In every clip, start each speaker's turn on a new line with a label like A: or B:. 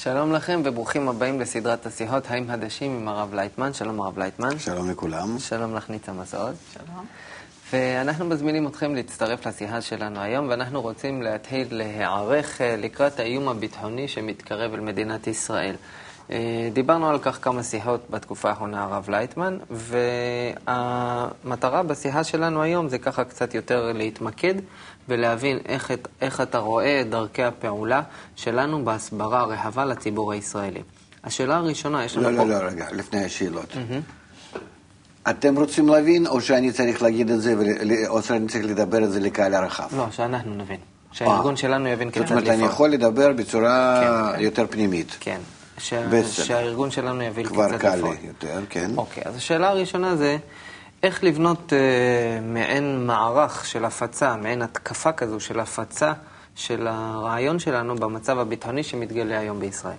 A: שלום לכם וברוכים הבאים לסדרת השיחות האם הדשים עם הרב לייטמן. שלום הרב לייטמן.
B: שלום לכולם.
A: שלום לך ניצה מסעוד.
C: שלום.
A: ואנחנו מזמינים אתכם להצטרף לשיחה שלנו היום, ואנחנו רוצים להתחיל להיערך לקראת האיום הביטחוני שמתקרב אל מדינת ישראל. דיברנו על כך כמה שיחות בתקופה האחרונה הרב לייטמן, והמטרה בשיחה שלנו היום זה ככה קצת יותר להתמקד ולהבין איך אתה רואה את דרכי הפעולה שלנו בהסברה רחבה לציבור הישראלי. השאלה הראשונה, יש לנו
B: לא, רגע, לפני השאלות. אתם רוצים להבין, או שאני צריך להגיד את זה, או שאני צריך לדבר את זה לקהל הרחב?
A: לא, שאנחנו נבין. שהארגון שלנו יבין כיצד
B: זאת אומרת, אני יכול לדבר בצורה יותר פנימית.
A: כן. שהארגון שלנו יבין כיצד
B: כבר
A: לפעול.
B: קל לי יותר, כן.
A: אוקיי, אז השאלה הראשונה זה, איך לבנות מעין מערך של הפצה, מעין התקפה כזו של הפצה של הרעיון שלנו במצב הביטחוני שמתגלה היום בישראל?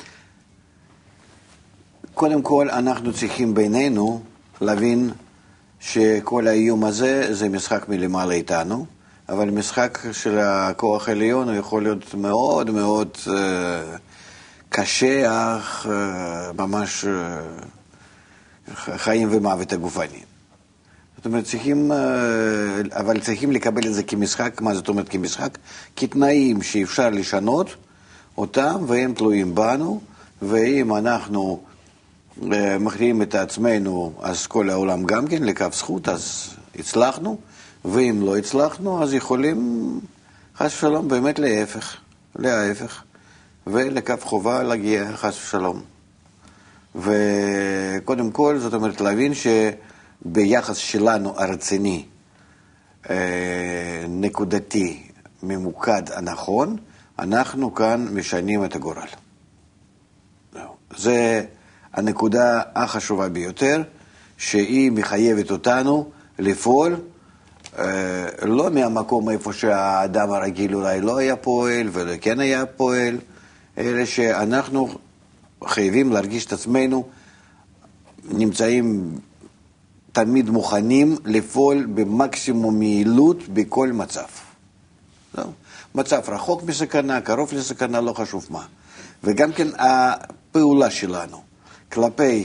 B: קודם כל, אנחנו צריכים בינינו להבין שכל האיום הזה זה משחק מלמעלה איתנו, אבל משחק של הכוח העליון הוא יכול להיות מאוד מאוד קשה, אך ממש חיים ומוות הגופני. זאת אומרת, צריכים לקבל את זה כמשחק. מה זאת אומרת כמשחק? כתנאים שאפשר לשנות אותם, והם תלויים בנו, ואם אנחנו מכריעים את עצמנו, אז כל העולם גם כן לקו זכות, אז הצלחנו, ואם לא הצלחנו, אז יכולים חס ושלום באמת להפך, ולקו חובה להגיע חס ושלום. וקודם כל, זאת אומרת, להבין שביחס שלנו הרציני, נקודתי, ממוקד הנכון, אנחנו כאן משנים את הגורל. זה הנקודה החשובה ביותר, שהיא מחייבת אותנו לפעול, לא מהמקום איפה שהאדם הרגיל אולי לא היה פועל, ולא כן היה פועל, אלא שאנחנו חייבים להרגיש את עצמנו, נמצאים תמיד מוכנים לפעול במקסימום יעילות בכל מצב. מצב רחוק מסכנה, קרוב לסכנה, לא חשוב מה. וגם כן הפעולה שלנו כלפי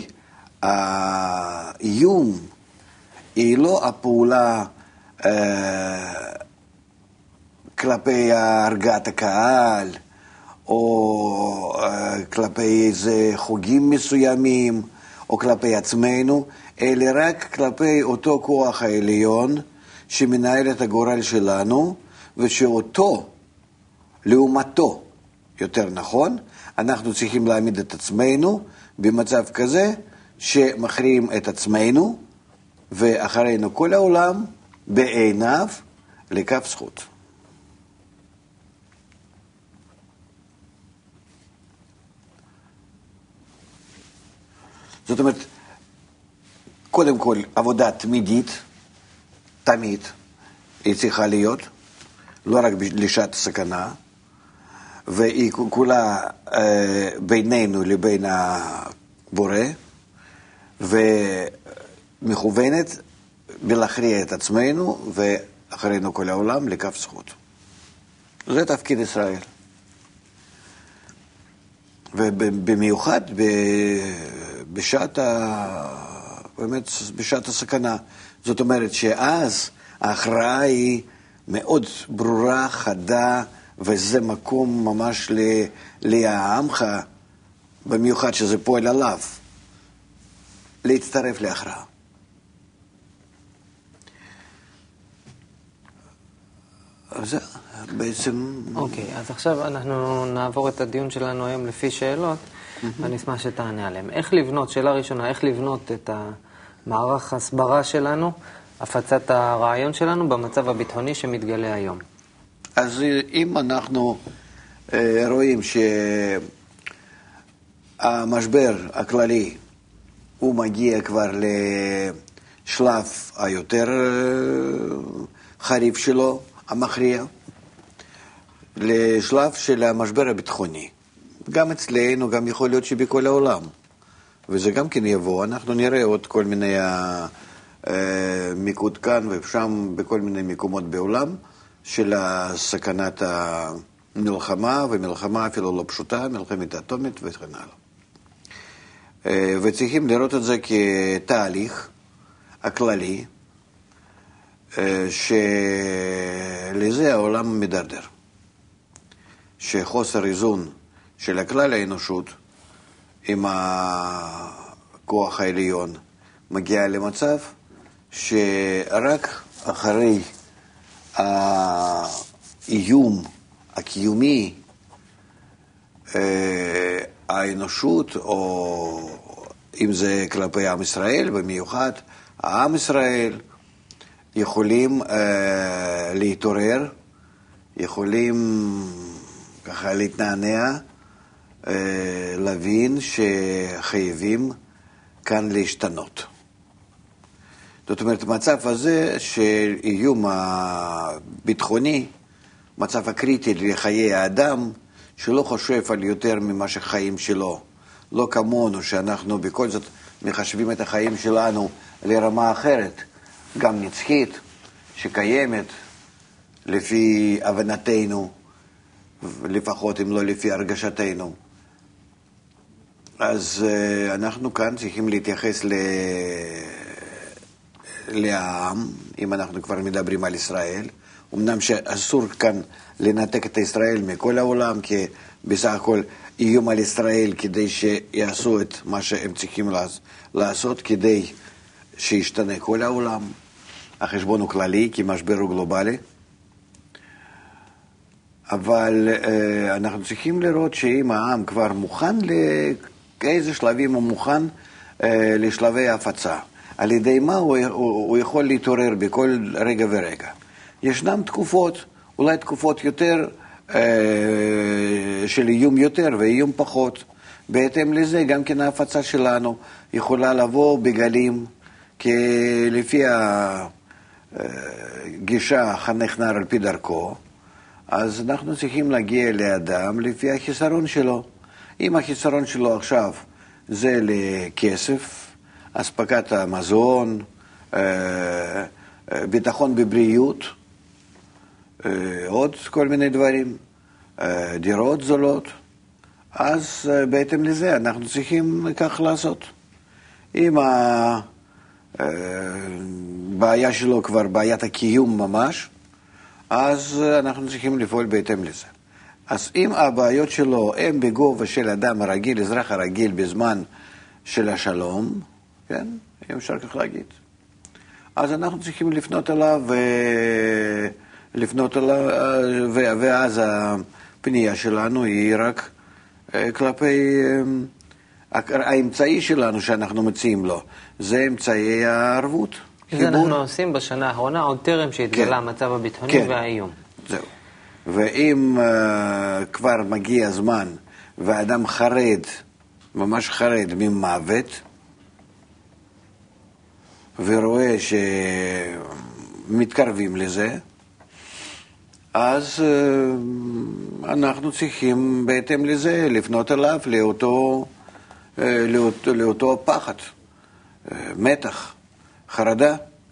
B: האיום היא לא הפעולה כלפי הרגעת הקהל, או כלפי איזה חוגים מסוימים, או כלפי עצמנו, אלא רק כלפי אותו כוח העליון שמנהל את הגורל שלנו, ושאותו, לעומתו, יותר נכון, אנחנו צריכים להעמיד את עצמנו במצב כזה שמכריעים את עצמנו, ואחרינו כל העולם בעיניו לקו זכות. זאת אומרת, קודם כל, עבודה תמידית, תמיד, היא צריכה להיות, לא רק לשעת סכנה, והיא כולה בינינו לבין הבורא, ומכוונת בלהכריע את עצמנו, ואחרינו כל העולם לקו זכות. זה תפקיד ישראל. ובמיוחד באמת בשעת הסכנה. זאת אומרת שאז ההכרעה היא מאוד ברורה, חדה, וזה מקום ממש לעמך, במיוחד שזה פועל עליו, להצטרף להכרעה. זה בעצם...
A: אוקיי, אז עכשיו אנחנו נעבור את הדיון שלנו היום לפי שאלות, ואני אשמח שתענה עליהן. איך לבנות, שאלה ראשונה, איך לבנות את המערך הסברה שלנו, הפצת הרעיון שלנו במצב הביטחוני שמתגלה היום?
B: אז אם אנחנו רואים שהמשבר הכללי הוא מגיע כבר לשלב היותר חריף שלו, המכריע, לשלב של המשבר הביטחוני. גם אצלנו, גם יכול להיות שבכל העולם. וזה גם כן יבוא, אנחנו נראה עוד כל מיני מיקוד כאן ושם, בכל מיני מקומות בעולם, של סכנת מלחמה, ומלחמה אפילו לא פשוטה, מלחמת אטומית וכן הלאה. וצריכים לראות את זה כתהליך הכללי, שלזה העולם מדרדר. שחוסר איזון של הכלל האנושות עם הכוח העליון מגיע למצב שרק אחרי האיום הקיומי האנושות, או אם זה כלפי עם ישראל, במיוחד העם ישראל, יכולים להתעורר, יכולים ככה להתנענע, להבין שחייבים כאן להשתנות. זאת אומרת, מצב הזה של איום הביטחוני, מצב הקריטי לחיי האדם, שלא חושב על יותר ממה שחיים שלו. לא כמונו, שאנחנו בכל זאת מחשבים את החיים שלנו לרמה אחרת, גם נצחית, שקיימת לפי הבנתנו, לפחות אם לא לפי הרגשתנו. אז אנחנו כאן צריכים להתייחס לעם, אם אנחנו כבר מדברים על ישראל. אמנם שאסור כאן לנתק את ישראל מכל העולם, כי בסך הכל איום על ישראל כדי שיעשו את מה שהם צריכים לעשות, כדי שישתנה כל העולם. החשבון הוא כללי, כי משבר הוא גלובלי. אבל אנחנו צריכים לראות שאם העם כבר מוכן לאיזה שלבים הוא מוכן לשלבי הפצה. על ידי מה הוא יכול להתעורר בכל רגע ורגע. ישנם תקופות, אולי תקופות יותר של איום יותר ואיום פחות. בהתאם לזה גם כן ההפצה שלנו יכולה לבוא בגלים, כי לפי הגישה חנך נער על פי דרכו, אז אנחנו צריכים להגיע לאדם לפי החיסרון שלו. אם החיסרון שלו עכשיו זה לכסף, אספקת המזון, ביטחון בבריאות, עוד כל מיני דברים, דירות זולות, אז בהתאם לזה אנחנו צריכים כך לעשות. אם הבעיה שלו כבר בעיית הקיום ממש, אז אנחנו צריכים לפעול בהתאם לזה. אז אם הבעיות שלו הם בגובה של אדם הרגיל, אזרח הרגיל בזמן של השלום, כן, אם אפשר כך להגיד, אז אנחנו צריכים לפנות אליו ואז הפנייה שלנו היא רק כלפי האמצעי שלנו שאנחנו מציעים לו, זה אמצעי הערבות.
A: זה אנחנו עושים בשנה האחרונה, עוד טרם שהתגלה המצב הביטחוני והאיום.
B: זהו. ואם כבר מגיע הזמן והאדם חרד, ממש חרד ממוות, ורואה שמתקרבים לזה, אז אנחנו צריכים בהתאם לזה לפנות אליו לאותו פחד, מתח, חרדה,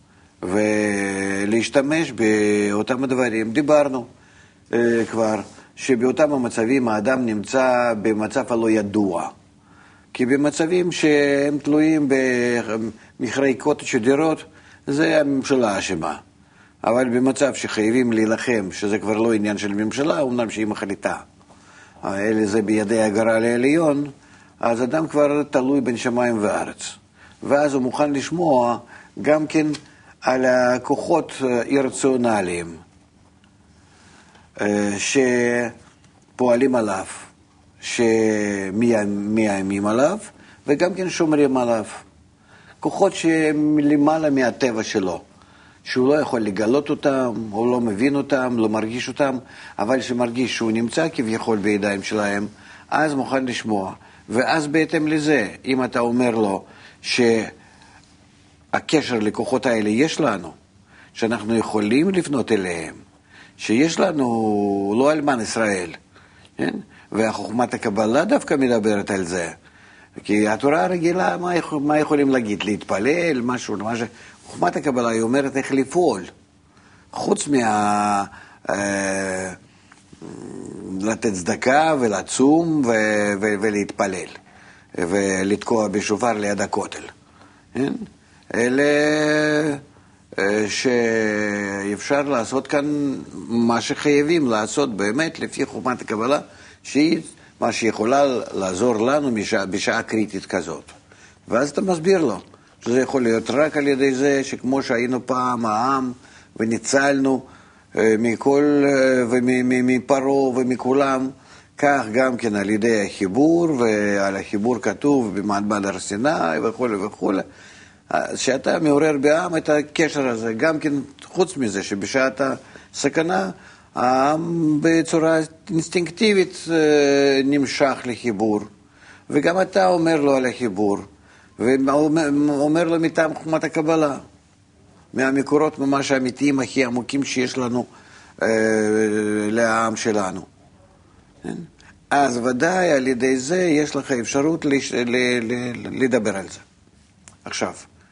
B: ולהשתמש באותם הדברים. דיברנו כבר שבאותם המצבים האדם נמצא במצב הלא ידוע, כי במצבים שהם תלויים במחירי קוטג' ודירות, זה הממשלה אשמה. אבל במצב שחייבים להילחם, שזה כבר לא עניין של ממשלה, אומנם שהיא מחליטה, אלה זה בידי הגורל העליון, אז אדם כבר תלוי בין שמיים וארץ. ואז הוא מוכן לשמוע גם כן על הכוחות אירציונליים שפועלים עליו, שמאיימים עליו, וגם כן שומרים עליו. כוחות שהם למעלה מהטבע שלו, שהוא לא יכול לגלות אותם, הוא לא מבין אותם, לא מרגיש אותם, אבל שמרגיש שהוא נמצא כביכול בידיים שלהם, אז מוכן לשמוע. ואז בהתאם לזה, אם אתה אומר לו שהקשר לכוחות האלה יש לנו, שאנחנו יכולים לפנות אליהם, שיש לנו לא אלמן ישראל, כן? והחוכמת הקבלה דווקא מדברת על זה. כי התורה הרגילה, מה יכולים להגיד? להתפלל, משהו. חוכמת הקבלה היא אומרת איך לפעול. חוץ לתת צדקה ולצום ולהתפלל ולתקוע בשופר ליד הכותל. אלה שאפשר לעשות כאן מה שחייבים לעשות באמת לפי חוכמת הקבלה, שהיא מה שיכולה לעזור לנו בשעה קריטית כזאת. ואז אתה מסביר לו שזה יכול להיות רק על ידי זה שכמו שהיינו פעם העם וניצלנו מכל ומפרו ומכולם, כך גם כן על ידי החיבור, ועל החיבור כתוב במעמד הר סיני וכו' וכו'. שאתה מעורר בעם את הקשר הזה, גם כן חוץ מזה שבשעת הסכנה העם בצורה אינסטינקטיבית נמשך לחיבור, וגם אתה אומר לו על החיבור, ואומר לו מטעם חוכמת הקבלה, מהמקורות ממש האמיתיים הכי עמוקים שיש לנו לעם שלנו. אז ודאי על ידי זה יש לך אפשרות לדבר על זה. עכשיו,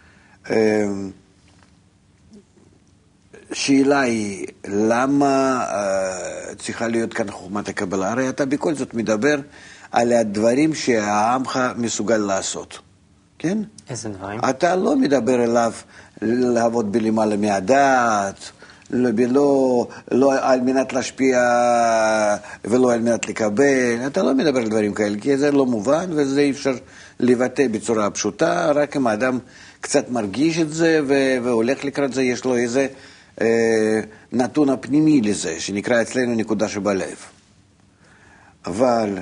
B: שאלה היא, למה צריכה להיות כאן חוכמת הקבלה? הרי אתה בכל זאת מדבר על הדברים שהעמך מסוגל לעשות, כן?
A: איזה דברים? אתה
B: לא מדבר אליו לעבוד בלמעלה מהדעת, לא על מנת להשפיע ולא על מנת לקבל. אתה לא מדבר על דברים כאלה, כי זה לא מובן וזה אי אפשר לבטא בצורה פשוטה. רק אם האדם קצת מרגיש את זה והולך לקראת זה, יש לו איזה נתון הפנימי לזה, שנקרא אצלנו נקודה שבלב. אבל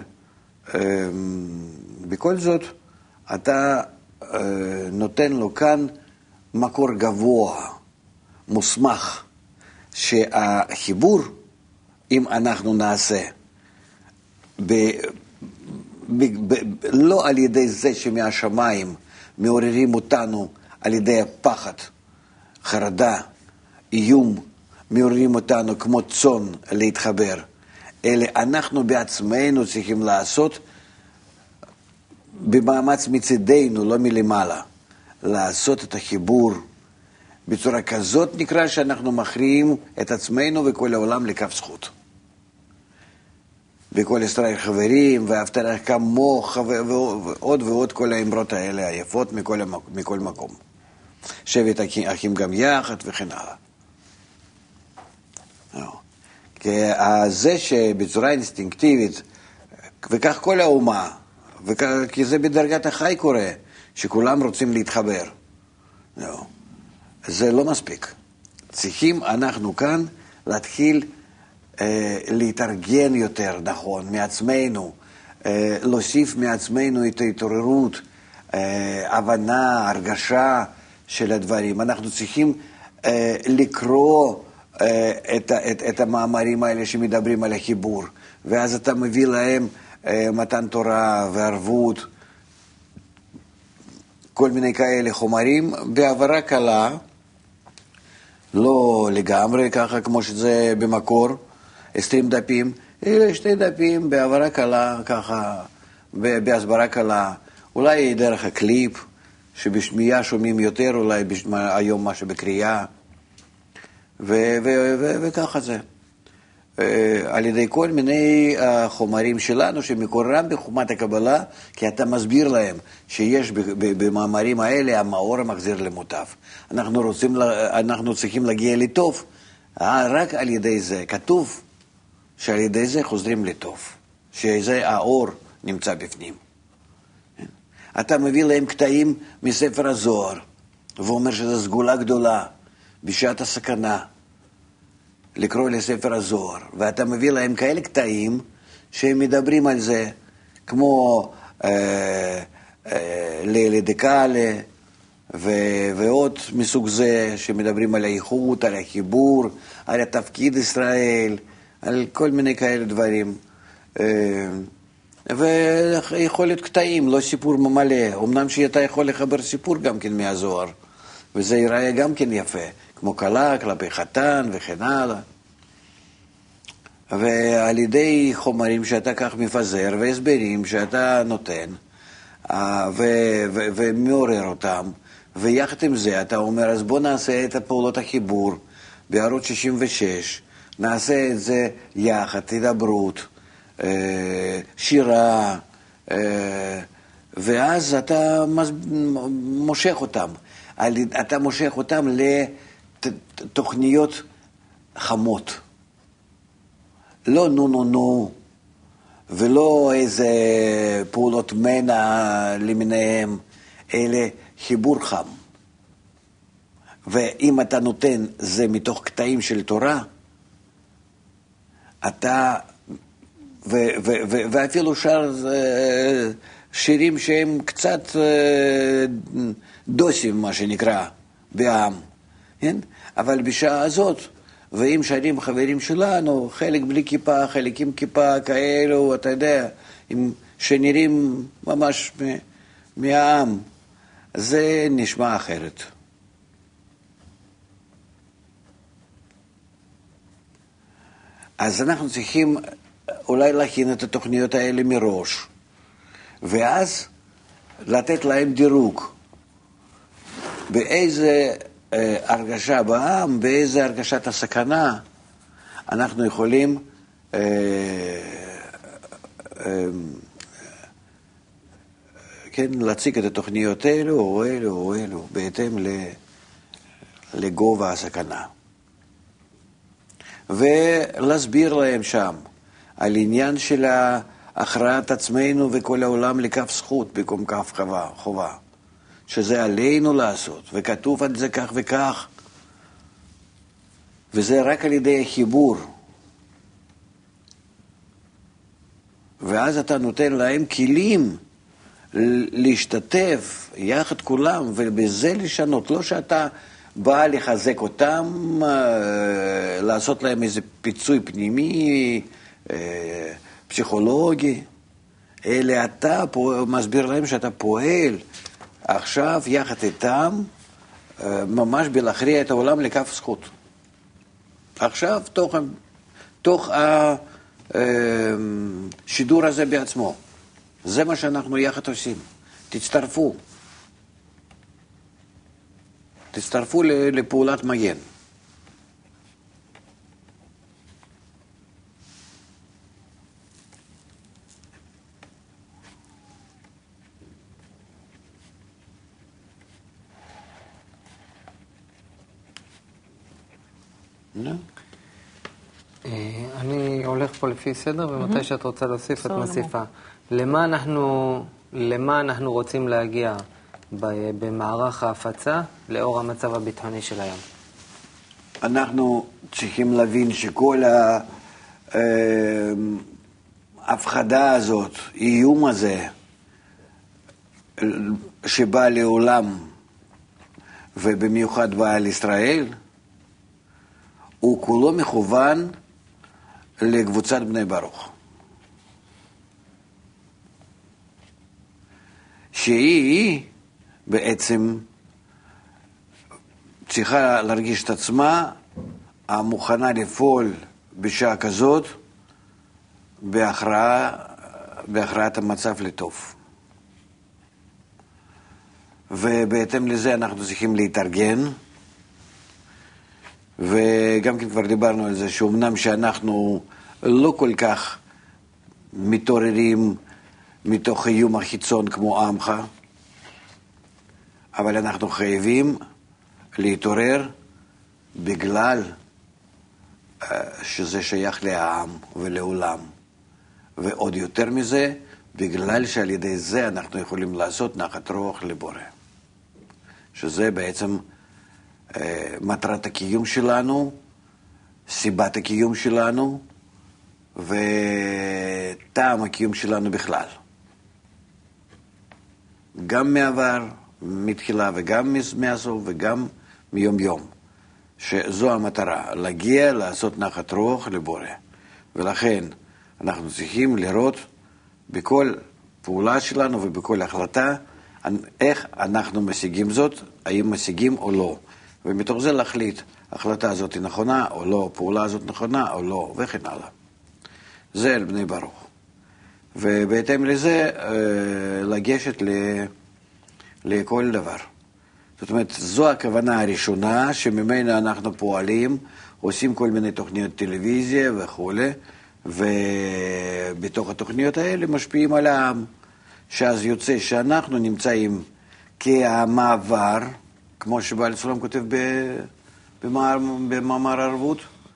B: בכל זאת אתה נותן לו כאן מקור גבוה, מוסמך, שהחיבור, אם אנחנו נעשה, לא על ידי זה שמהשמיים מעוררים אותנו על ידי הפחד, חרדה, איום, מעוררים אותנו כמו צאן להתחבר, אלא אנחנו בעצמנו צריכים לעשות במאמץ מצידנו, לא מלמעלה, לעשות את החיבור בצורה כזאת נקרא שאנחנו מכריעים את עצמנו וכל העולם לכף זכות. וכל ישראל חברים, ואהבת לרעך כמוך, ועוד ועוד כל האמרות האלה היפות מכל מקום. שבת אחים גם יחד וכן הלאה. כי זה שבצורה אינסטינקטיבית, וכך כל האומה, כי זה בדרגת החי קורה, שכולם רוצים להתחבר. זה לא מספיק. צריכים אנחנו כאן להתחיל להתארגן יותר נכון מעצמנו, להוסיף מעצמנו את ההתעוררות, הבנה, הרגשה של הדברים. אנחנו צריכים לקרוא את המאמרים האלה שמדברים על החיבור, ואז אתה מביא להם מתן תורה וערבות, כל מיני כאלה חומרים בעברה קלה, לא לגמרי ככה כמו שזה במקור, 20 דפים, אלא 2 דפים בעברה קלה, ככה, בהסברה קלה, אולי דרך הקליפ, שבשמיעה שומעים יותר, אולי היום מה שבקריאה, וככה זה. על ידי כל מיני חומרים שלנו שמקורם בחוכמת הקבלה, כי אתה מסביר להם שיש במאמרים האלה המאור המחזיר למוטב. אנחנו צריכים להגיע לטוב, רק על ידי זה. כתוב שעל ידי זה חוזרים לטוב, שזה האור נמצא בפנים. אתה מביא להם קטעים מספר הזוהר, ואומר שזו סגולה גדולה בשעת הסכנה, לקרוא לספר הזוהר, ואתה מביא להם כאלה קטעים שהם מדברים על זה, כמו לדקאלה ועוד מסוג זה, שמדברים על האיכות, על החיבור, על התפקיד ישראל, על כל מיני כאלה דברים. ויכול להיות קטעים, לא סיפור מלא, אמנם שאתה יכול לחבר סיפור גם כן מהזוהר, וזה ייראה גם כן יפה, כמו קלה, כלפי חתן וכן הלאה. ועל ידי חומרים שאתה כך מפזר והסברים שאתה נותן ומעורר אותם, ויחד עם זה אתה אומר, אז בוא נעשה את הפעולות החיבור בערוץ 66, נעשה את זה יחד, תדברות, שירה, ואז אתה מושך אותם. אתה מושך אותם לתוכניות חמות. לא נו, ולא איזה פעולות מנע למיניהם, אלה חיבור חם. ואם אתה נותן זה מתוך קטעים של תורה, אתה, ואפילו שר שירים שהם קצת דוסים, מה שנקרא, בעם, כן? אבל בשעה הזאת, ואם שרים חברים שלנו, חלק בלי כיפה, חלק עם כיפה כאלו, אתה יודע, שנראים ממש מהעם, זה נשמע אחרת. אז אנחנו צריכים אולי להכין את התוכניות האלה מראש, ואז לתת להם דירוג. באיזה הרגשה בעם, באיזה הרגשת הסכנה, אנחנו יכולים כן, להציג את התוכניות האלו או אלו, בהתאם לגובה הסכנה. ולהסביר להם שם על עניין של הכרעת עצמנו וכל העולם לכף זכות במקום כף חובה, שזה עלינו לעשות, וכתוב על זה כך וכך, וזה רק על ידי החיבור. ואז אתה נותן להם כלים להשתתף יחד כולם, ובזה לשנות, לא שאתה בא לחזק אותם, לעשות להם איזה פיצוי פנימי, פסיכולוגי, אלא אתה מסביר להם שאתה פועל עכשיו יחד איתם, ממש בלהכריע את העולם לכף זכות. עכשיו, תוך השידור הזה בעצמו. זה מה שאנחנו יחד עושים. תצטרפו לפעולת מגן.
A: אני הולך פה לפי סדר, ומתי שאת רוצה להוסיף, את מוסיפה. למה אנחנו רוצים להגיע במערך ההפצה לאור המצב הביטחוני של היום?
B: אנחנו צריכים להבין שכל ההפחדה הזאת, איום הזה, שבא לעולם, ובמיוחד בא על ישראל, הוא כולו מכוון לקבוצת בני ברוך. שהיא בעצם צריכה להרגיש את עצמה המוכנה לפעול בשעה כזאת בהכרעת המצב לטוב. ובהתאם לזה אנחנו צריכים להתארגן, וגם כן כבר דיברנו על זה שאומנם שאנחנו לא כל כך מתעוררים מתוך איום החיצון כמו עמך, אבל אנחנו חייבים להתעורר בגלל שזה שייך לעם ולעולם, ועוד יותר מזה, בגלל שעל ידי זה אנחנו יכולים לעשות נחת רוח לבורא, שזה בעצם מטרת הקיום שלנו, סיבת הקיום שלנו, וטעם הקיום שלנו בכלל. גם מעבר, מתחילה, וגם מהסוף, וגם מיום יום. שזו המטרה, להגיע, לעשות נחת רוח לבורא. ולכן אנחנו צריכים לראות בכל פעולה שלנו ובכל החלטה, איך אנחנו משיגים זאת, האם משיגים או לא. ומתוך זה להחליט, החלטה הזאת היא נכונה או לא, פעולה הזאת נכונה או לא, וכן הלאה. זה אל בני ברוך. ובהתאם לזה לגשת לכל דבר. זאת אומרת, זו הכוונה הראשונה שממנה אנחנו פועלים, עושים כל מיני תוכניות טלוויזיה וכו', ובתוך התוכניות האלה משפיעים על העם, שאז יוצא שאנחנו נמצאים כמעבר, כמו שבעל סולם כותב במאמר ערבות,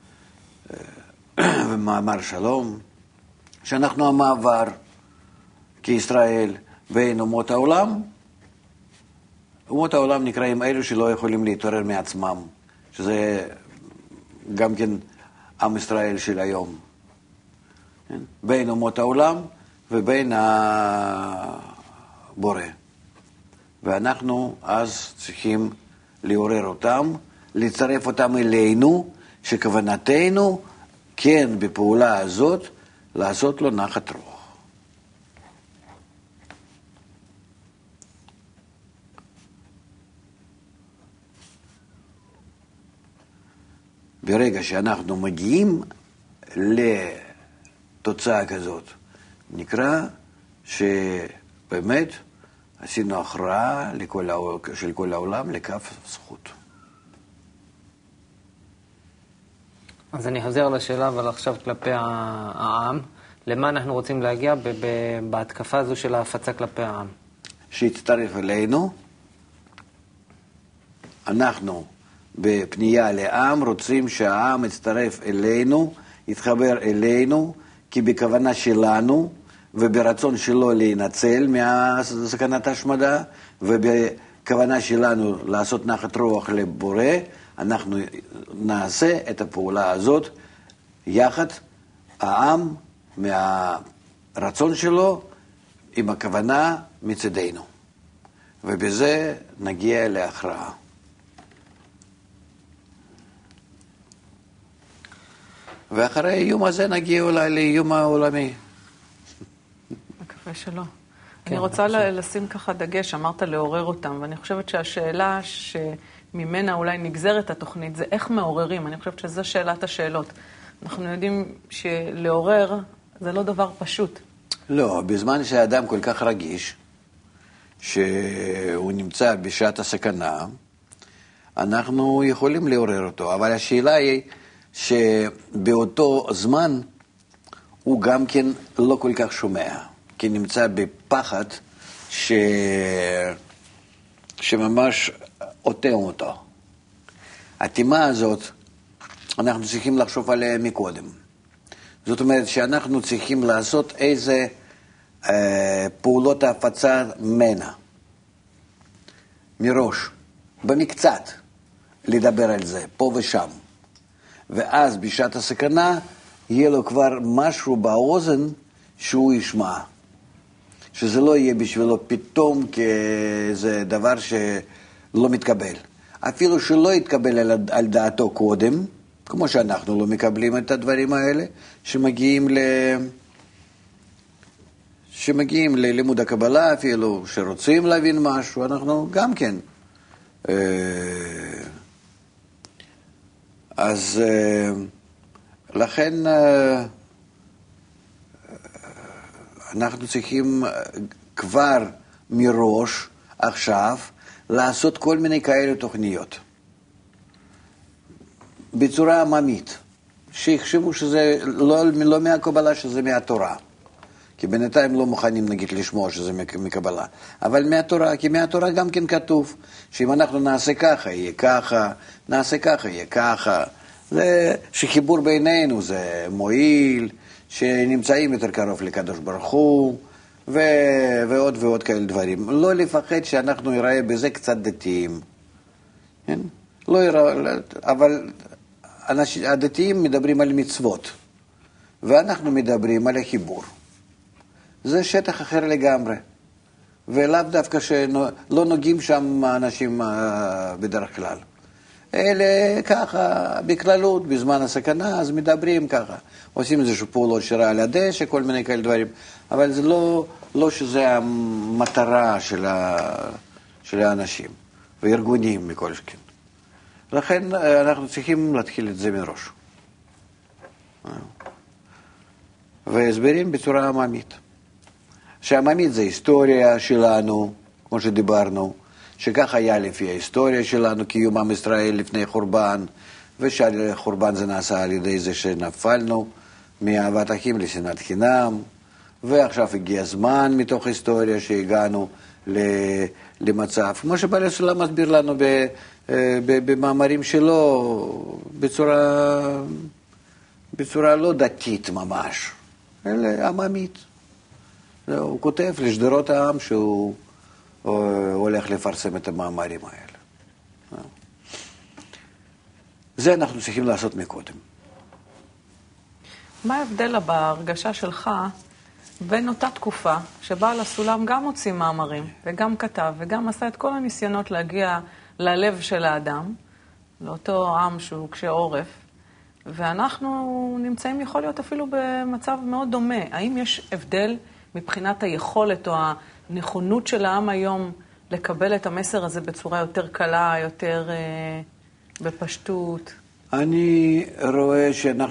B: במאמר שלום, שאנחנו המעבר כישראל בין אומות העולם. אומות העולם נקראים אלו שלא יכולים להתעורר מעצמם, שזה גם כן עם ישראל של היום. בין אומות העולם ובין הבורא. ואנחנו אז צריכים לעורר אותם, לצרף אותם אלינו, שכוונתנו כן בפעולה הזאת לעשות לו נחת רוח. ברגע שאנחנו מגיעים לתוצאה כזאת, נקרא שבאמת עשינו הכרעה של כל העולם לכף זכות.
A: אז אני חוזר לשאלה, אבל עכשיו כלפי העם. למה אנחנו רוצים להגיע בהתקפה הזו של ההפצה כלפי העם?
B: שיצטרף אלינו. אנחנו בפנייה לעם רוצים שהעם יצטרף אלינו, יתחבר אלינו, כי בכוונה שלנו וברצון שלו להינצל מהסכנת השמדה, ובכוונה שלנו לעשות נחת רוח לבורא, אנחנו נעשה את הפעולה הזאת יחד, העם מהרצון שלו עם הכוונה מצדנו, ובזה נגיע להכרעה. ואחרי האיום הזה נגיע אולי לאיום העולמי.
C: מקווה שלא. אני רוצה לשים ככה דגש, אמרת לעורר אותם, ואני חושבת שהשאלה שממנה אולי נגזרת התוכנית זה איך מעוררים. אני חושבת שזו שאלת השאלות. אנחנו יודעים שלעורר זה לא דבר פשוט.
B: לא, בזמן שהאדם כל כך רגיש, שהוא נמצא בשעת הסכנה, אנחנו יכולים לעורר אותו, אבל השאלה היא שבאותו זמן הוא גם כן לא כל כך שומע, כי נמצא בפחד שממש אוטם אותו. התימה הזאת, אנחנו צריכים לחשוב עליה מקודם. זאת אומרת שאנחנו צריכים לעשות איזה פעולות ההפצה מנה, מראש, במקצת, לדבר על זה, פה ושם. ואז בשעת הסכנה יהיה לו כבר משהו באוזן שהוא ישמע. שזה לא יהיה בשבילו פתאום כאיזה דבר שלא מתקבל. אפילו שלא יתקבל על דעתו קודם, כמו שאנחנו לא מקבלים את הדברים האלה, שמגיעים ללימוד הקבלה אפילו, שרוצים להבין משהו, אנחנו גם כן. אז לכן אנחנו צריכים כבר מראש עכשיו לעשות כל מיני כאלה תוכניות בצורה עממית, שיחשבו שזה לא מהקבלה, שזה מהתורה, כי בינתיים לא מוכנים נגיד לשמוע שזה מקבלה, אבל מהתורה, כי מהתורה גם כן כתוב שאם אנחנו נעשה ככה יהיה ככה, נעשה ככה יהיה ככה, זה שחיבור בינינו זה מועיל, שנמצאים יותר קרוב לקדוש ברוך הוא, ועוד ועוד כאלה דברים. לא לפחד שאנחנו נראה בזה קצת דתיים, כן? לא יראה, אבל הדתיים מדברים על מצוות, ואנחנו מדברים על החיבור. זה שטח אחר לגמרי, ולאו דווקא שלא נוגעים שם אנשים בדרך כלל. אלה ככה, בכללות, בזמן הסכנה, אז מדברים ככה. עושים איזשהו פעולות שירה על הדשא, כל מיני כאלה דברים. אבל זה לא שזה המטרה של האנשים, וארגונים מכל שכן. לכן אנחנו צריכים להתחיל את זה מראש. והסברים בצורה עממית. שהעממית זה היסטוריה שלנו, כמו שדיברנו, שכך היה לפי ההיסטוריה שלנו, קיום עם ישראל לפני חורבן, ושהחורבן זה נעשה על ידי זה שנפלנו מאהבת אחים לשנאת חינם, ועכשיו הגיע הזמן מתוך היסטוריה שהגענו למצב, כמו שבעל הסולם מסביר לנו במאמרים שלו, בצורה לא דתית ממש, אלא עממית. הוא כותב לשדרות העם שהוא הולך לפרסם את המאמרים האלה. זה אנחנו צריכים לעשות מקודם.
C: מה ההבדל בהרגשה שלך בין אותה תקופה שבעל הסולם גם הוציא מאמרים וגם כתב וגם עשה את כל הניסיונות להגיע ללב של האדם, לאותו עם שהוא קשה עורף, ואנחנו נמצאים יכול להיות אפילו במצב מאוד דומה. האם יש הבדל מבחינת היכולת או הנכונות של העם היום לקבל את המסר הזה בצורה יותר קלה, יותר בפשטות?
B: אני רואה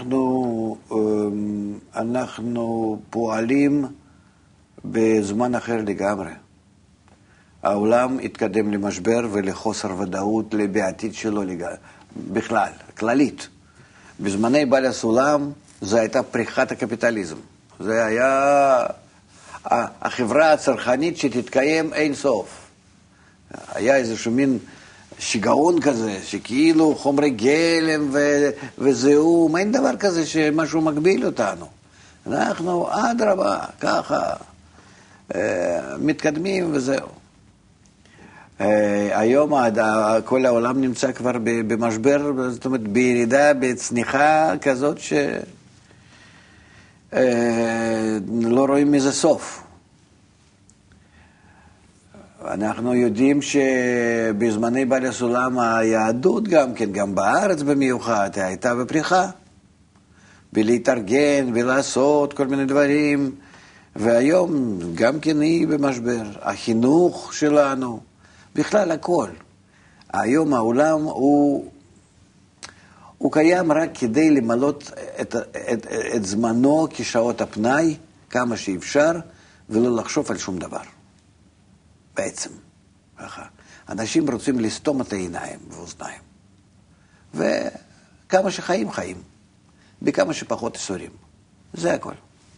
B: שאנחנו פועלים בזמן אחר לגמרי. העולם התקדם למשבר ולחוסר ודאות בעתיד שלו בכלל, כללית. בזמני בעל הסולם זה הייתה פריחת הקפיטליזם. זה היה החברה הצרכנית שתתקיים אין סוף. היה איזשהו מין שיגעון כזה, שכאילו חומרי גלם וזיהום, אין דבר כזה שמשהו מגביל אותנו. אנחנו עד רבה, ככה, מתקדמים וזהו. היום כל העולם נמצא כבר במשבר, זאת אומרת בירידה, בצניחה כזאת שלא רואים מזה סוף. אנחנו יודעים שבזמני בעל הסולם היהדות גם כן, גם בארץ במיוחד, הייתה בפריחה, בלהתארגן ולעשות כל מיני דברים, והיום גם כן היא במשבר. החינוך שלנו, בכלל הכל. היום העולם הוא קיים רק כדי למלות את זמנו כשעות הפנאי, כמה שאפשר, ולא לחשוב על שום דבר. בעצם, ככה. אנשים רוצים לסתום את העיניים ואוזניים. וכמה שחיים, חיים. בכמה שפחות איסורים. זה הכל.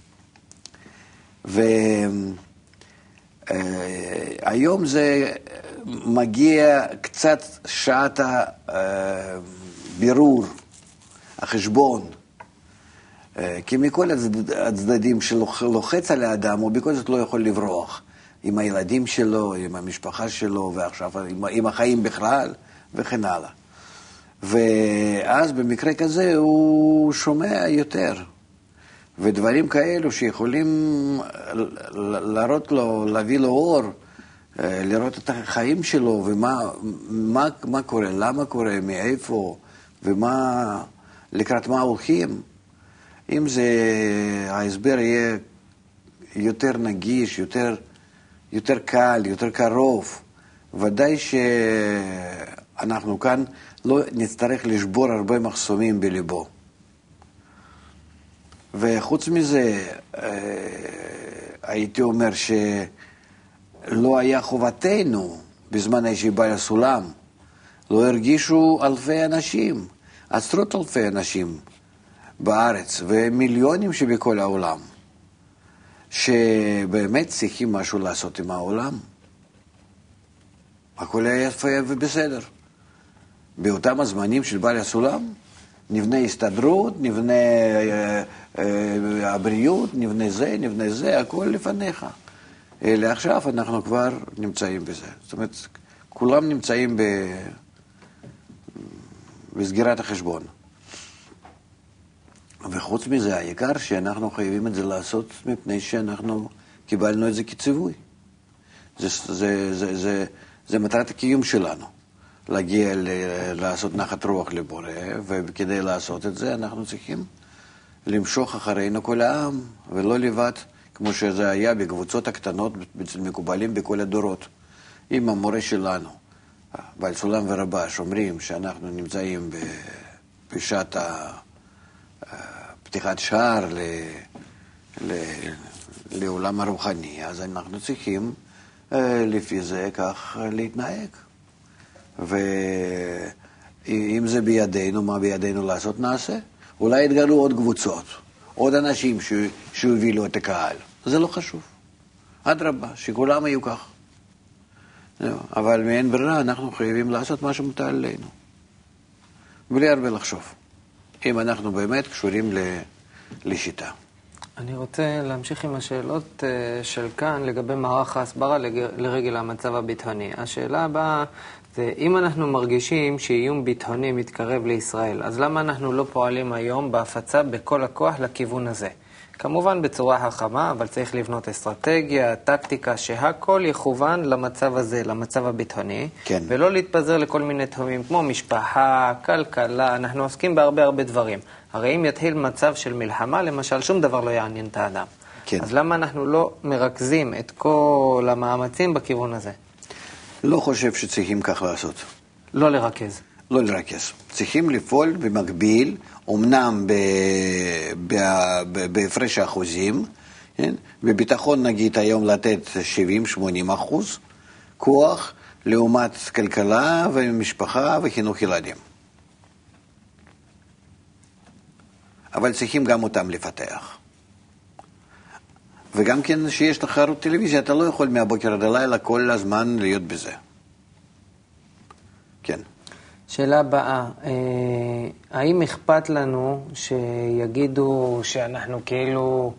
B: והיום זה מגיע קצת שעת הבירור, החשבון. כי מכל הצדדים שלוחץ על האדם, הוא בכל זאת לא יכול לברוח. עם הילדים שלו, עם המשפחה שלו, ועכשיו עם החיים בכלל, וכן הלאה. ואז במקרה כזה הוא שומע יותר. ודברים כאלו שיכולים להראות לו, להביא לו אור, לראות את החיים שלו, ומה קורה, למה קורה, מאיפה, ומה, לקראת מה הולכים. אם זה, ההסבר יהיה יותר נגיש, יותר קל, יותר קרוב, ודאי שאנחנו כאן לא נצטרך לשבור הרבה מחסומים בליבו. וחוץ מזה, הייתי אומר שלא היה חובתנו בזמן בעל הסולם, לא הרגישו אלפי אנשים, עשרות אלפי אנשים בארץ, ומיליונים שבכל העולם, שבאמת צריכים משהו לעשות עם העולם. הכל היה יפה ובסדר. באותם הזמנים של בעל הסולם, נבנה הסתדרות, נבנה הבריאות, נבנה זה, הכל לפניך. לעכשיו אנחנו כבר נמצאים בזה. זאת אומרת, כולם נמצאים בסגירת החשבון. וחוץ מזה, העיקר שאנחנו חייבים את זה לעשות מפני שאנחנו קיבלנו את זה כציווי. זה מטרת הקיום שלנו. להגיע לעשות נחת רוח לבורא, וכדי לעשות את זה אנחנו צריכים למשוך אחרינו כל העם, ולא לבד, כמו שזה היה בקבוצות הקטנות, מקובלים בכל הדורות. עם המורה שלנו, בעל סולם ורבש, אומרים שאנחנו נמצאים בשעת פתיחת שער לעולם הרוחני, אז אנחנו צריכים לפי זה כך להתנהג. אם זה בידינו, מה בידינו לעשות, נעשה. אולי יתגלו עוד קבוצות, עוד אנשים שהובילו את הקהל. זה לא חשוב. אדרבה, שכולם יהיו כך. אבל מאין ברירה, אנחנו חייבים לעשות מה שמוטל עלינו. בלי הרבה לחשוב. אם אנחנו באמת קשורים לשיטה.
A: אני רוצה להמשיך עם השאלות של כאן לגבי מערך ההסברה לרגל המצב הביטחוני. השאלה הבאה זה, אם אנחנו מרגישים שאיום ביטחוני מתקרב לישראל, אז למה אנחנו לא פועלים היום בהפצה בכל הכוח לכיוון הזה? כמובן בצורה חכמה, אבל צריך לבנות אסטרטגיה, טקטיקה, שהכל יכוון למצב הזה, למצב הביטחוני,
B: כן.
A: ולא להתפזר לכל מיני תחומים, כמו משפחה, כלכלה, אנחנו עוסקים בהרבה דברים. הרי אם יתחיל מצב של מלחמה, למשל, שום דבר לא יעניין את האדם.
B: כן.
A: אז למה אנחנו לא מרכזים את כל המאמצים בכיוון הזה?
B: לא חושב שצריכים כך לעשות.
A: לא לרכז.
B: לא לרכז. צריכים לפעול במקביל, אמנם בהפרש האחוזים, כן? בביטחון נגיד היום לתת 70-80% כוח, לעומת כלכלה ומשפחה וחינוך ילדים. אבל צריכים גם אותם לפתח. וגם כן שיש לך ערוץ טלוויזיה, אתה לא יכול מהבוקר עד הלילה כל הזמן להיות בזה. כן.
A: שאלה הבאה, האם אכפת לנו שיגידו שאנחנו כאילו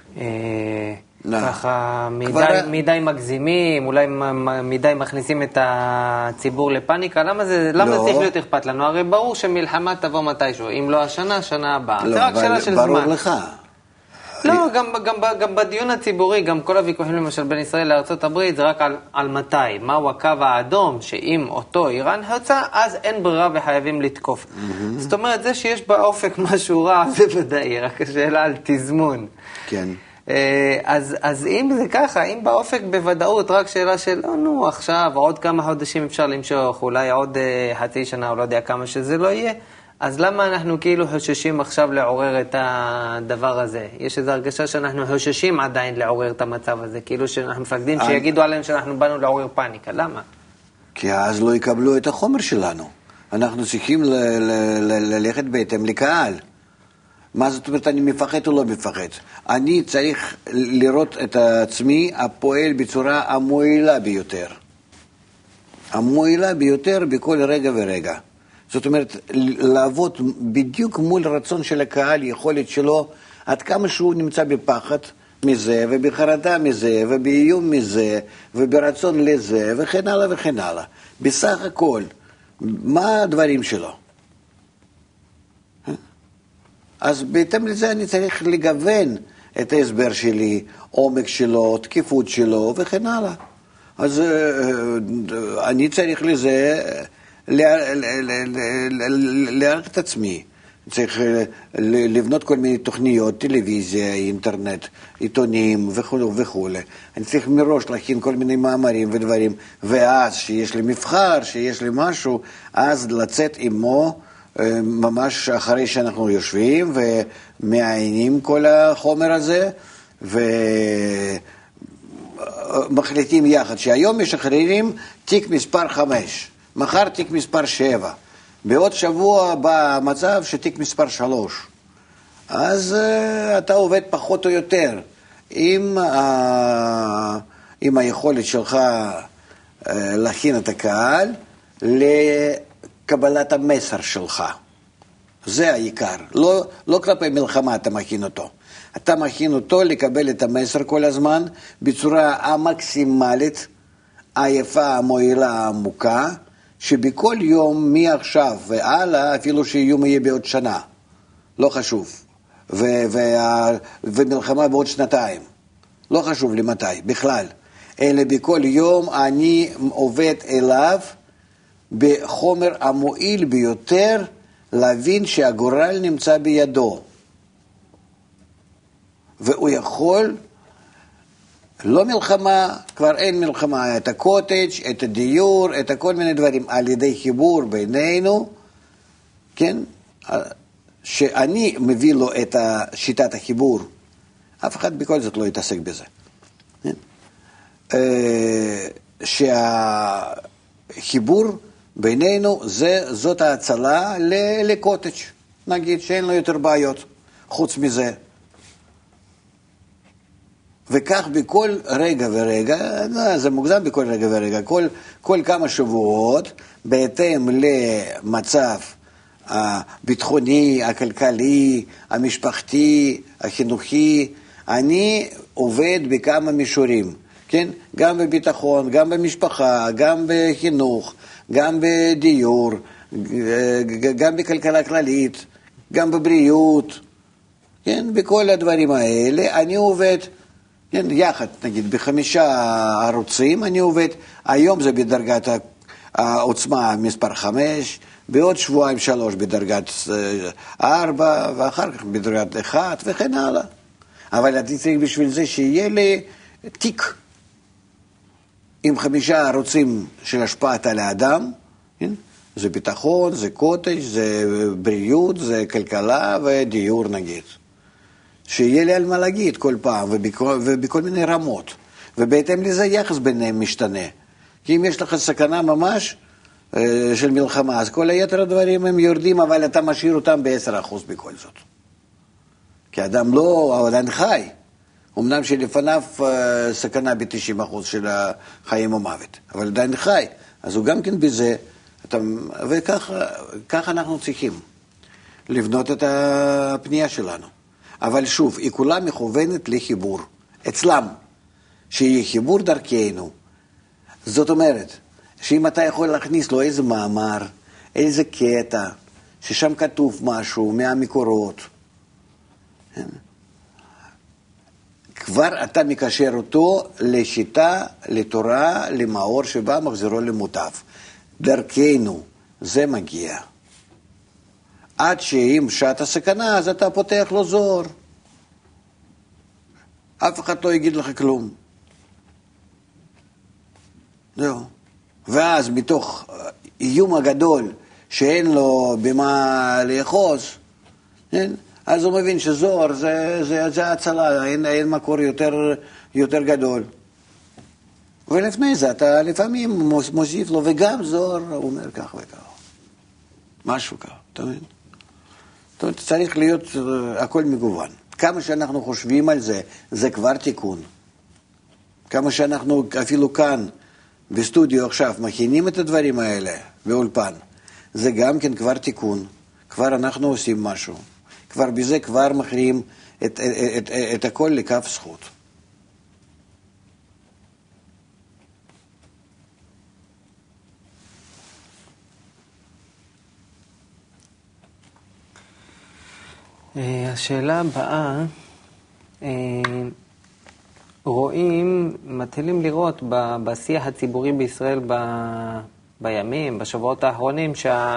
A: ככה מדי מגזימים, אולי מדי מכניסים את הציבור לפאניקה? למה צריך להיות אכפת לנו? הרי ברור שמלחמה תבוא מתישהו, אם לא השנה, שנה הבאה. זה רק שאלה של זמן.
B: ברור לך.
A: לא, גם בדיון הציבורי, גם כל הוויכוחים למשל בין ישראל לארצות הברית, זה רק על מתי, מהו הקו האדום, שאם אותו איראן הרצה, אז אין ברירה וחייבים לתקוף. זאת אומרת, זה שיש באופק משהו רע, זה ודאי, רק השאלה על תזמון.
B: כן.
A: אז אם זה ככה, אם באופק בוודאות, רק שאלה של, נו, עכשיו, עוד כמה חודשים אפשר למשוך, אולי עוד חצי שנה, או לא יודע כמה שזה לא יהיה, אז למה אנחנו כאילו חוששים עכשיו לעורר את הדבר הזה? יש איזו הרגשה שאנחנו חוששים עדיין לעורר את המצב הזה, כאילו שאנחנו מפקדים שיגידו עליהם שאנחנו באנו לעורר פאניקה. למה?
B: כי אז לא יקבלו את החומר שלנו. אנחנו צריכים ללכת בהתאם לקהל. מה זאת אומרת, אני מפחד או לא מפחד? אני צריך לראות את עצמי הפועל בצורה המועילה ביותר. המועילה ביותר בכל רגע ורגע. זאת אומרת, לעבוד בדיוק מול רצון של הקהל, יכולת שלו, עד כמה שהוא נמצא בפחד מזה, ובחרדה מזה, ובאיום מזה, וברצון לזה, וכן הלאה וכן הלאה. בסך הכל, מה הדברים שלו? אז בהתאם לזה אני צריך לגוון את ההסבר שלי, עומק שלו, תקיפות שלו, וכן הלאה. אז אני צריך לזה להערך את עצמי. צריך לבנות כל מיני תוכניות, טלוויזיה, אינטרנט, עיתונים וכו' וכו'. אני צריך מראש להכין כל מיני מאמרים ודברים, ואז שיש לי מבחר, שיש לי משהו, אז לצאת עמו ממש אחרי שאנחנו יושבים ומעיינים כל החומר הזה, ומחליטים יחד שהיום משחררים תיק מספר 5, מחר תיק מספר 7, בעוד שבוע בא מצב שתיק מספר 3. אז אתה עובד פחות או יותר עם היכולת שלך להכין את הקהל לקבלת המסר שלך. זה העיקר. לא כלפי מלחמה אתה מכין אותו. אתה מכין אותו לקבל את המסר כל הזמן בצורה המקסימלית, היפה, המועילה, העמוקה, שבכל יום מעכשיו והלאה, אפילו שיום יהיה בעוד שנה, לא חשוב. ומלחמה בעוד שנתיים, לא חשוב למתי, בכלל. אלא בכל יום אני עובד אליו בחומר המועיל ביותר, להבין שהגורל נמצא בידו. והוא יכול, לא מלחמה, כבר אין מלחמה, את הקוטג', את הדיור, את כל מיני דברים, על ידי חיבור בינינו, כן? שאני מביא לו את שיטת החיבור, אף אחד בכל זאת לא יתעסק בזה. כן? שהחיבור בינינו זאת ההצלה לקוטג', נגיד שאין לו יותר בעיות חוץ מזה. וכך בכל רגע ורגע, זה מוגזם בכל רגע ורגע, כל כמה שבועות, בהתאם למצב הביטחוני, הכלכלי, המשפחתי, החינוכי, אני עובד בכמה מישורים, כן? גם בביטחון, גם במשפחה, גם בחינוך, גם בדיור, גם בכלכלה כללית, גם בבריאות, כן? בכל הדברים האלה אני עובד, כן? יחד, נגיד, ב5 ערוצים אני עובד, היום זה בדרגת העוצמה מספר 5, בעוד 2-3 בדרגת 4, ואחר כך בדרגת 1 וכן הלאה. אבל אני צריך בשביל זה שיהיה לי תיק עם 5 ערוצים של השפעת על האדם, כן? זה ביטחון, זה קוטג', זה בריאות, זה כלכלה ודיור נגיד. שיהיה לי על מה להגיד כל פעם ובכל מיני רמות. ובהתאם לזה יחס ביניהם משתנה. כי אם יש לך סכנה ממש של מלחמה, אז כל היתר הדברים הם יורדים, אבל אתה משאיר אותם ב10% בכל זאת. כי אדם לא, עדיין חי. אמנם שלפניו סכנה ב90% של החיים ומוות, אבל עדיין חי. אז הוא גם כן בזה, וכך אנחנו צריכים לבנות את הפנייה שלנו. אבל שוב, היא כולה מכוונת לחיבור. אצלם, שיהיה חיבור דרכנו. זאת אומרת, שאם אתה יכול להכניס לו איזה מאמר, איזה קטע, ששם כתוב משהו מהמקורות, כבר אתה מקשר אותו לשיטה, לתורה, למאור שבא, מחזירו למוטב. דרכנו, זה מגיע. עד שאם שעת הסכנה, אז אתה פותח לו זור. אף אחד לא יגיד לך כלום. זהו. ואז מתוך איום הגדול, שאין לו במה לאחוז, כן? אז הוא מבין שזור זה הצלה, אין מקור יותר גדול. ולפני זה אתה לפעמים מוסיף לו, וגם זור, הוא אומר כך וכך. משהו כך, אתה מבין? זאת אומרת, צריך להיות הכל מגוון. כמה שאנחנו חושבים על זה, זה כבר תיקון. כמה שאנחנו אפילו כאן, בסטודיו עכשיו, מכינים את הדברים האלה, באולפן, זה גם כן כבר תיקון. כבר אנחנו עושים משהו. כבר בזה כבר מכריעים את הכל לכף זכות.
A: השאלה הבאה, מתחילים לראות בשיח הציבורי בישראל בימים, בשבועות האחרונים,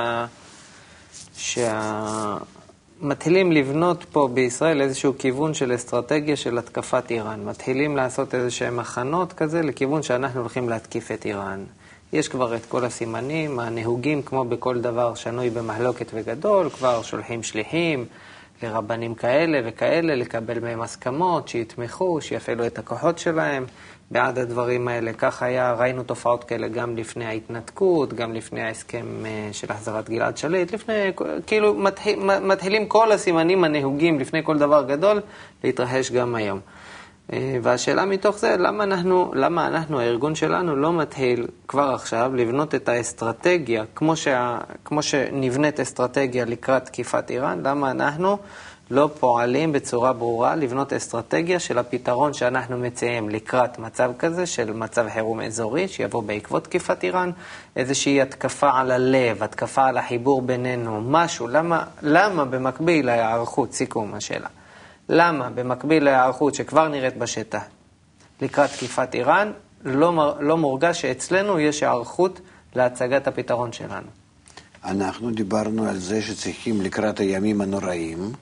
A: מתחילים לבנות פה בישראל איזשהו כיוון של אסטרטגיה של התקפת איראן. מתחילים לעשות איזשהם מחנות כזה לכיוון שאנחנו הולכים להתקיף את איראן. יש כבר את כל הסימנים, הנהוגים כמו בכל דבר שנוי במחלוקת וגדול, כבר שולחים שליחים לרבנים כאלה וכאלה, לקבל מהם הסכמות, שיתמכו, שיפעלו את הכוחות שלהם בעד הדברים האלה. כך היה, ראינו תופעות כאלה גם לפני ההתנתקות, גם לפני ההסכם של החזרת גלעד שליט, כאילו מתחילים כל הסימנים הנהוגים לפני כל דבר גדול להתרחש גם היום. והשאלה מתוך זה, למה אנחנו, הארגון שלנו, לא מתחיל כבר עכשיו לבנות את האסטרטגיה, כמו שנבנית אסטרטגיה לקראת תקיפת איראן, למה אנחנו לא פועלים בצורה ברורה לבנות אסטרטגיה של הפתרון שאנחנו מציעים לקראת מצב כזה, של מצב חירום אזורי, שיבוא בעקבות תקיפת איראן, איזושהי התקפה על הלב, התקפה על החיבור בינינו, משהו, למה במקביל להיערכות, סיכום השאלה. למה במקביל להיערכות שכבר נראית בשטח לקראת תקיפת איראן, לא מורגש שאצלנו יש הערכות להצגת הפתרון שלנו?
B: אנחנו דיברנו על זה שצריכים לקראת הימים הנוראים,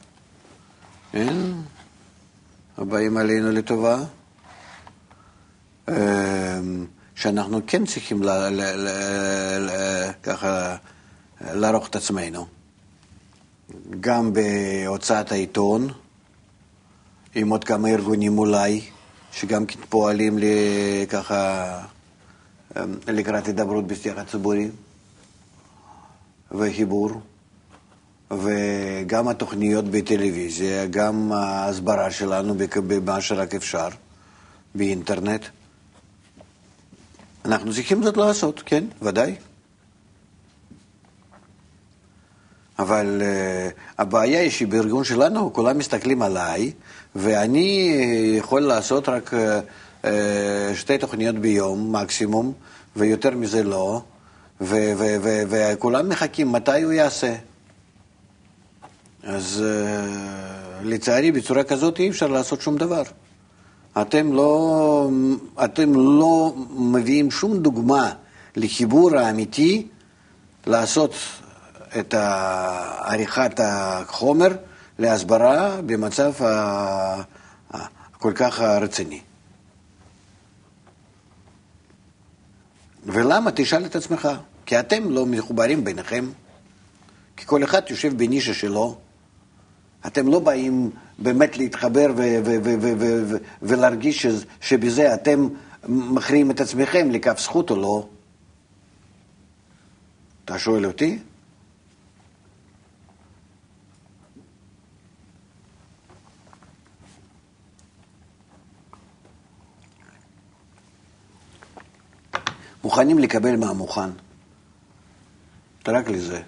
B: הבאים עלינו לטובה, שאנחנו כן צריכים ככה לערוך את עצמנו, גם בהוצאת העיתון, עם עוד כמה ארגונים אולי, שגם פועלים ככה לקראת הידברות בשיח הציבורי. וחיבור, וגם התוכניות בטלוויזיה, גם ההסברה שלנו במה שרק אפשר, באינטרנט. אנחנו צריכים זאת לעשות, כן, ודאי. אבל הבעיה היא שבארגון שלנו כולם מסתכלים עליי, ואני יכול לעשות רק 2 תוכניות ביום מקסימום, ויותר מזה לא, וכולם מחכים מתי הוא יעשה. אז לצערי בצורה כזאת אי אפשר לעשות שום דבר. אתם לא מביאים שום דוגמה לחיבור האמיתי לעשות את עריכת החומר להסברה במצב כל כך רציני. ולמה? תשאל את עצמך. כי אתם לא מחוברים ביניכם. כי כל אחד יושב בנישה שלו. אתם לא באים באמת להתחבר ולהרגיש שבזה אתם מכריעים את עצמכם לכף זכות או לא. אתה שואל אותי? מוכנים לקבל מהמוכן. רק לזה.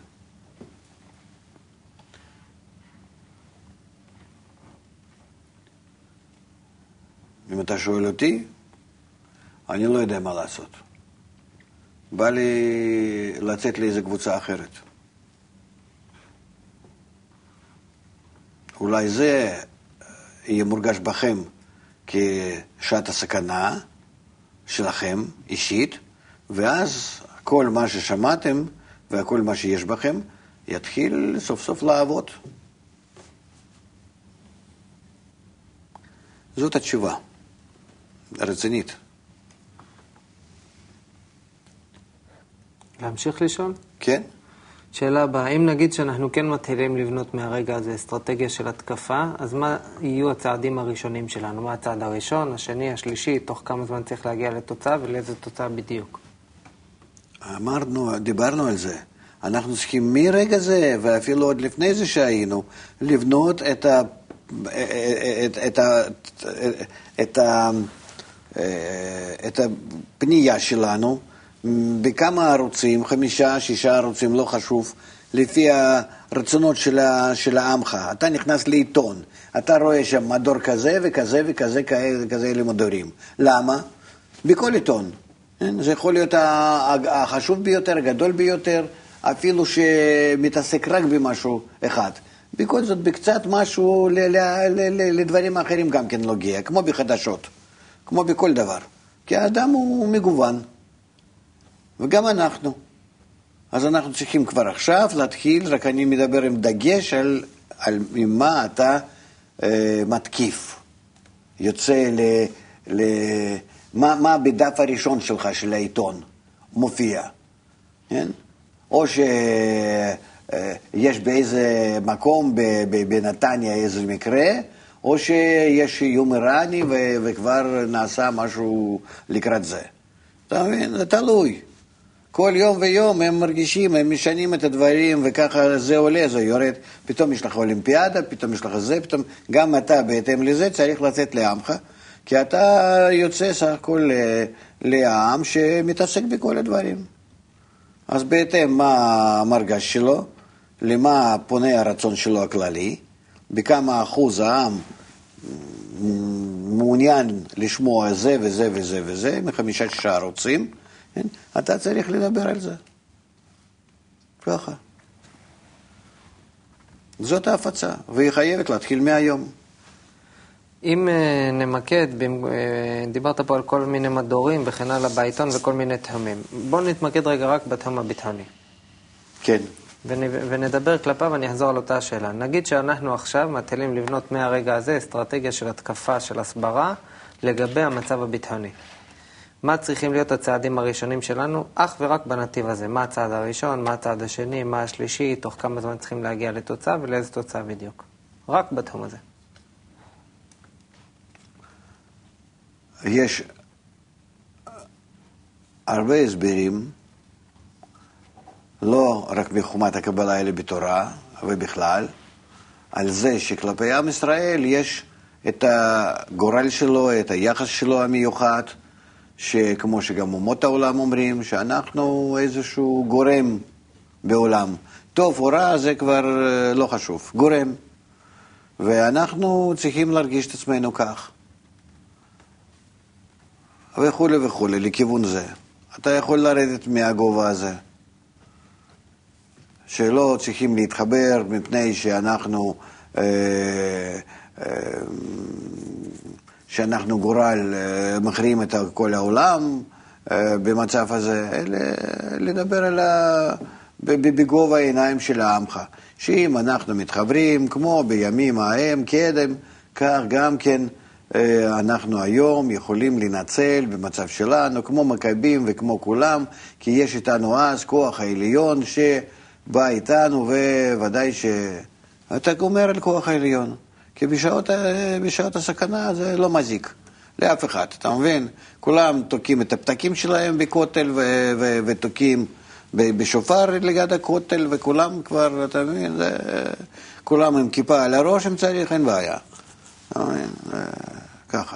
B: אם אתה שואל אותי, אני לא יודע מה לעשות. בא לי לצאת לאיזו קבוצה אחרת. אולי זה יהיה מורגש בכם כשעת הסכנה שלכם אישית, ואז כל מה ששמעתם וכל מה שיש בכם יתחיל סוף סוף לעבוד. זאת התשובה. רצינית.
A: להמשיך לשאול?
B: כן.
A: שאלה הבאה, אם נגיד שאנחנו כן מתחילים לבנות מהרגע הזה אסטרטגיה של התקפה, אז מה יהיו הצעדים הראשונים שלנו? מה הצעד הראשון, השני, השלישי, תוך כמה זמן צריך להגיע לתוצאה ולאיזו תוצאה בדיוק?
B: דיברנו על זה. אנחנו צריכים מרגע זה, ואפילו עוד לפני זה שהיינו, לבנות את הפנייה שלנו בכמה ערוצים, 5, 6 ערוצים, לא חשוב, לפי הרצונות של העמך. אתה נכנס לעיתון, אתה רואה שם מדור כזה וכזה וכזה כזה למדורים. למה? בכל עיתון. זה יכול להיות החשוב ביותר, הגדול ביותר, אפילו שמתעסק רק במשהו אחד. בכל זאת, בקצת משהו לדברים אחרים גם כן לוגיע, כמו בחדשות, כמו בכל דבר. כי האדם הוא מגוון, וגם אנחנו. אז אנחנו צריכים כבר עכשיו להתחיל, רק אני מדבר עם דגש על ממה אתה מתקיף. יוצא מה בדף הראשון שלך של העיתון מופיע. כן? או שיש באיזה מקום בנתניה איזה מקרה, או שיש איום איראני וכבר נעשה משהו לקראת זה. אתה מבין? זה תלוי. כל יום ויום הם מרגישים, הם משנים את הדברים, וככה זה עולה, זה יורד. פתאום יש לך אולימפיאדה, פתאום יש לך זה, פתאום גם אתה בהתאם לזה צריך לצאת לעמך, כי אתה יוצא סך הכל לעם שמתעסק בכל הדברים. אז בהתאם מה המרגש שלו, למה פונה הרצון שלו הכללי, בכמה אחוז העם מעוניין לשמוע זה וזה וזה וזה, 5-6 ערוצים, אתה צריך לדבר על זה. ככה. זאת ההפצה, והיא חייבת להתחיל מהיום.
A: אם נמקד, דיברת פה על כל מיני מדורים וכן הלאה בעיתון וכל מיני תחומים. בואו נתמקד רגע רק בתחום הביטחוני.
B: כן.
A: ונדבר כלפיו, אני אחזור על אותה שאלה. נגיד שאנחנו עכשיו מתחילים לבנות מהרגע הזה אסטרטגיה של התקפה, של הסברה, לגבי המצב הביטחוני. מה צריכים להיות הצעדים הראשונים שלנו? אך ורק בנתיב הזה. מה הצעד הראשון, מה הצעד השני, מה השלישי, תוך כמה זמן צריכים להגיע לתוצאה ולאיזו תוצאה בדיוק. רק בתחום הזה.
B: יש הרבה הסברים לא רק בחומת הקבלה אלא בתורה ובכלל, על זה שכלפי עם ישראל יש את הגורל שלו, את היחס שלו המיוחד, שכמו שגם אומות העולם אומרים, שאנחנו איזשהו גורם בעולם. טוב או רע זה כבר לא חשוב, גורם. ואנחנו צריכים להרגיש את עצמנו כך. וכו' וכו', לכיוון זה. אתה יכול לרדת מהגובה הזה. שלא צריכים להתחבר מפני שאנחנו גורל מכריעים את כל העולם במצב הזה, אלא לדבר בגובה העיניים של העמך. שאם אנחנו מתחברים כמו בימים ההם קדם, כך גם כן אנחנו היום יכולים לנצל במצב שלנו כמו מכבים וכמו כולם, כי יש איתנו אז כוח העליון שבא איתנו, וודאי שאתה גומר על כוח העליון, כי בשעות הסכנה זה לא מזיק לאף אחד, אתה מבין? כולם תוקעים את הפתקים שלהם בכותל ותוקעים בשופר ליד הכותל, וכולם כבר, אתה מבין, כולם עם כיפה על הראש, אם צריך, אין בעיה. אתה מבין? ככה.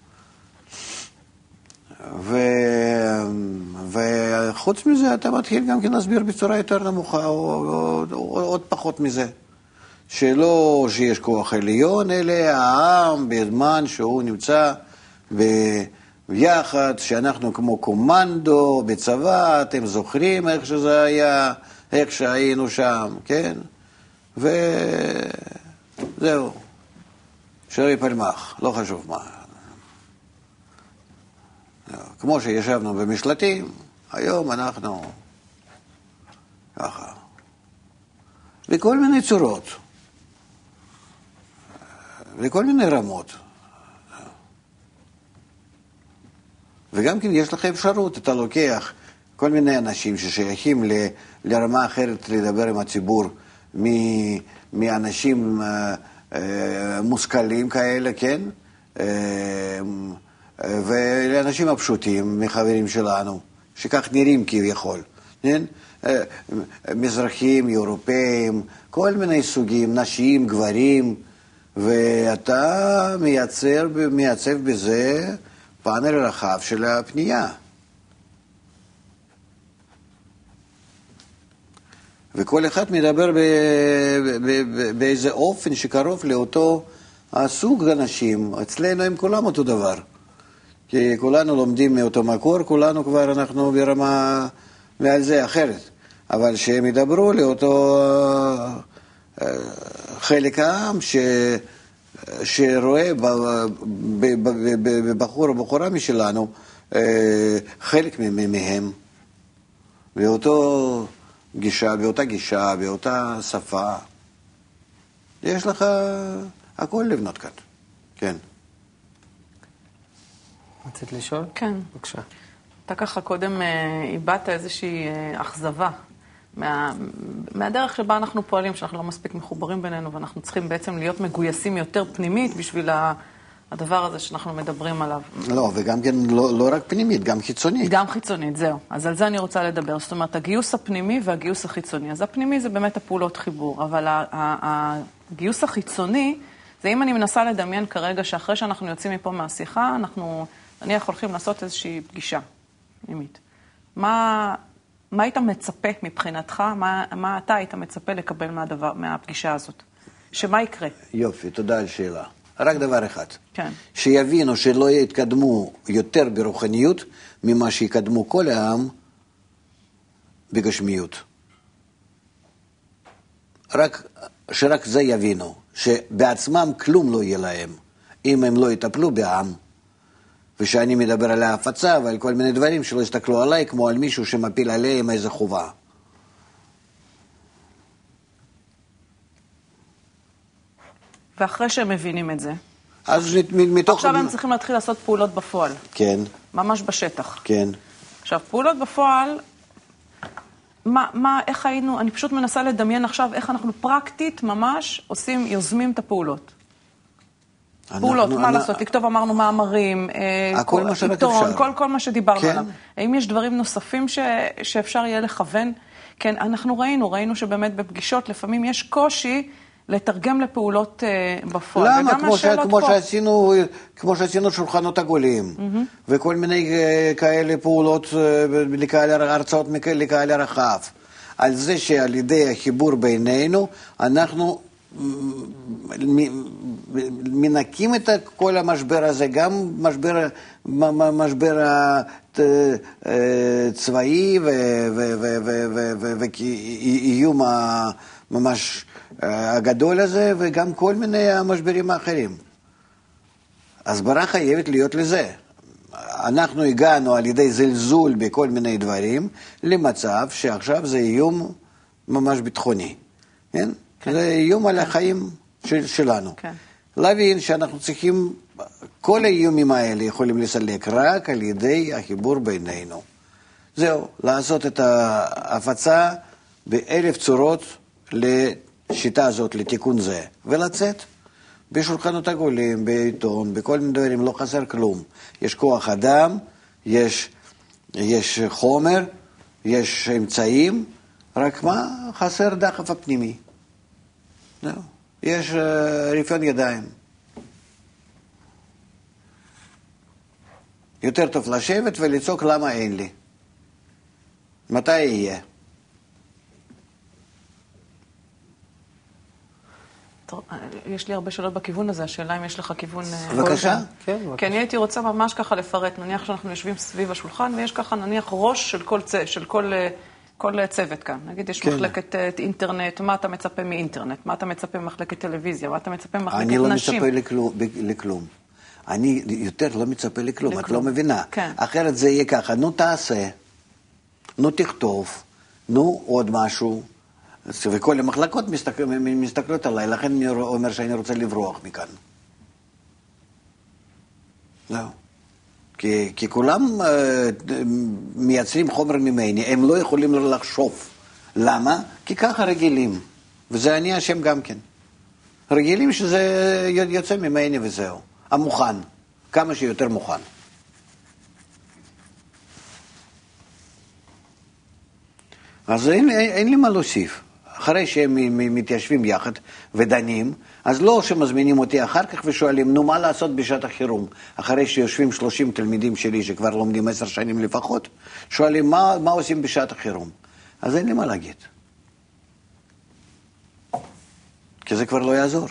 B: וחוץ מזה, אתה מתחיל גם כן להסביר בצורה יותר נמוכה, או עוד פחות מזה. שלא שיש כוח עליון, אלא העם בזמן שהוא נמצא ביחד, שאנחנו כמו קומנדו בצבא, אתם זוכרים איך שזה היה, איך שהיינו שם, כן? וזהו. שרי פלמח, לא חשוב מה. כמו שישבנו במשלטים, היום אנחנו ככה. בכל מיני צורות. בכל מיני רמות. וגם כן יש לך אפשרות, אתה לוקח כל מיני אנשים ששייכים לרמה אחרת לדבר עם הציבור, מאנשים מושכלים כאלה, כן? ולאנשים הפשוטים, מחברים שלנו, שכך נראים כביכול, כן? מזרחים, אירופאים, כל מיני סוגים, נשים, גברים, ואתה מייצב בזה פאנל רחב של הפנייה. וכל אחד מדבר באיזה אופן שקרוב לאותו הסוג אנשים. אצלנו הם כולם אותו דבר. כי כולנו לומדים מאותו מקור, כולנו כבר אנחנו ברמה מעל זה אחרת. אבל שהם ידברו לאותו חלק העם שרואה בבחור או בחורה משלנו חלק מהם, באותה גישה, באותה שפה. יש לך הכל לבנות כאן. כן.
A: רצית לשאול?
C: כן.
A: בבקשה.
C: אתה ככה קודם איבדת איזושהי אכזבה מהדרך שבה אנחנו פועלים, שאנחנו לא מספיק מחוברים בינינו, ואנחנו צריכים בעצם להיות מגויסים יותר פנימית בשביל הדבר הזה שאנחנו מדברים עליו.
B: לא, וגם כן לא רק פנימית, גם חיצונית.
C: גם חיצונית, זהו. אז על זה אני רוצה לדבר. זאת אומרת, הגיוס הפנימי והגיוס החיצוני. אז הפנימי זה באמת הפעולות חיבור, אבל הגיוס החיצוני, זה אם אני מנסה לדמיין כרגע שאחרי שאנחנו יוצאים מפה מהשיחה, אני הולכים לעשות איזושהי פגישה פנימית. מה היית מצפה מבחינתך? מה אתה היית מצפה לקבל מהפגישה הזאת? שמה יקרה?
B: יופי, תודה על שאלה. רק דבר אחד.
C: כן.
B: שיבינו שלא יתקדמו יותר ברוחניות ממה שיקדמו כל העם בגשמיות. שרק זה יבינו, שבעצמם כלום לא יהיה להם, אם הם לא יטפלו בעם. ושאני מדבר על ההפצה ועל כל מיני דברים שלא יסתכלו עליי כמו על מישהו שמפיל עליהם איזה חובה.
C: ואחרי שהם מבינים את זה,
B: אז
C: עכשיו הם צריכים להתחיל לעשות פעולות בפועל.
B: כן.
C: ממש בשטח.
B: כן.
C: עכשיו, פעולות בפועל, איך היינו, אני פשוט מנסה לדמיין עכשיו איך אנחנו פרקטית ממש יוזמים את הפעולות. פעולות, מה לעשות? לכתוב אמרנו מאמרים, עיתון, כל מה שדיברנו עליו. האם יש דברים נוספים שאפשר יהיה לכוון? כן, אנחנו ראינו שבאמת בפגישות לפעמים יש קושי לתרגם לפעולות בפועל.
B: למה? כמו שעשינו שולחנות עגולים, וכל מיני כאלה פעולות הרצאות לקהל הרחב. על זה שעל ידי החיבור בינינו, אנחנו מנקים את כל המשבר הזה, גם משבר צבאי ואיום ממש הגדול הזה, וגם כל מיני המשברים האחרים. הסברה חייבת להיות לזה. אנחנו הגענו על ידי זלזול בכל מיני דברים, למצב שעכשיו זה איום ממש ביטחוני. כן? כן. זה איום על החיים שלנו. כן. להבין שאנחנו צריכים, כל האיומים האלה יכולים לסלק רק על ידי החיבור בינינו. זהו, לעשות את ההפצה ב1000 צורות לשיטה הזאת, לתיקון זה, ולצאת. בשולחנות עגולים, בעיתון, בכל מיני דברים, לא חסר כלום. יש כוח אדם, יש חומר, יש אמצעים, רק מה? חסר דחף הפנימי. זהו. יש רפיון ידיים. יותר טוב לשבת ולצעוק למה אין לי. מתי יהיה?
C: יש לי הרבה שאלות בכיוון הזה, השאלה אם יש לך כיוון...
B: בבקשה?
C: כן, בבקשה. כי אני הייתי רוצה ממש ככה לפרט, נניח שאנחנו יושבים סביב השולחן, ויש ככה נניח ראש של כל צוות כאן. נגיד יש מחלקת אינטרנט, מה אתה מצפה מאינטרנט? מה אתה מצפה ממחלקת טלוויזיה? מה אתה מצפה ממחלקת נשים?
B: אני לא מצפה לכלום. אני יותר לא מצפה לכלום, את לא מבינה. אחרת זה יהיה ככה, נו תעשה, נו תכתוב, נו עוד משהו. וכל המחלקות מסתכלות עליי, לכן אני אומר שאני רוצה לברוח מכאן. זהו. כי כולם מייצרים חומר ממני, הם לא יכולים לחשוב. למה? כי ככה רגילים, וזה אני אשם גם כן. רגילים שזה יוצא ממני וזהו. המוכן, כמה שיותר מוכן. אז אין לי מה להוסיף. אחרי שהם מתיישבים יחד ודנים, אז לא שמזמינים אותי אחר כך ושואלים, נו מה לעשות בשעת החירום? אחרי שיושבים 30 תלמידים שלי שכבר לומדים 10 שנים לפחות, שואלים מה עושים בשעת החירום? אז אין לי מה להגיד. כי זה כבר לא יעזור.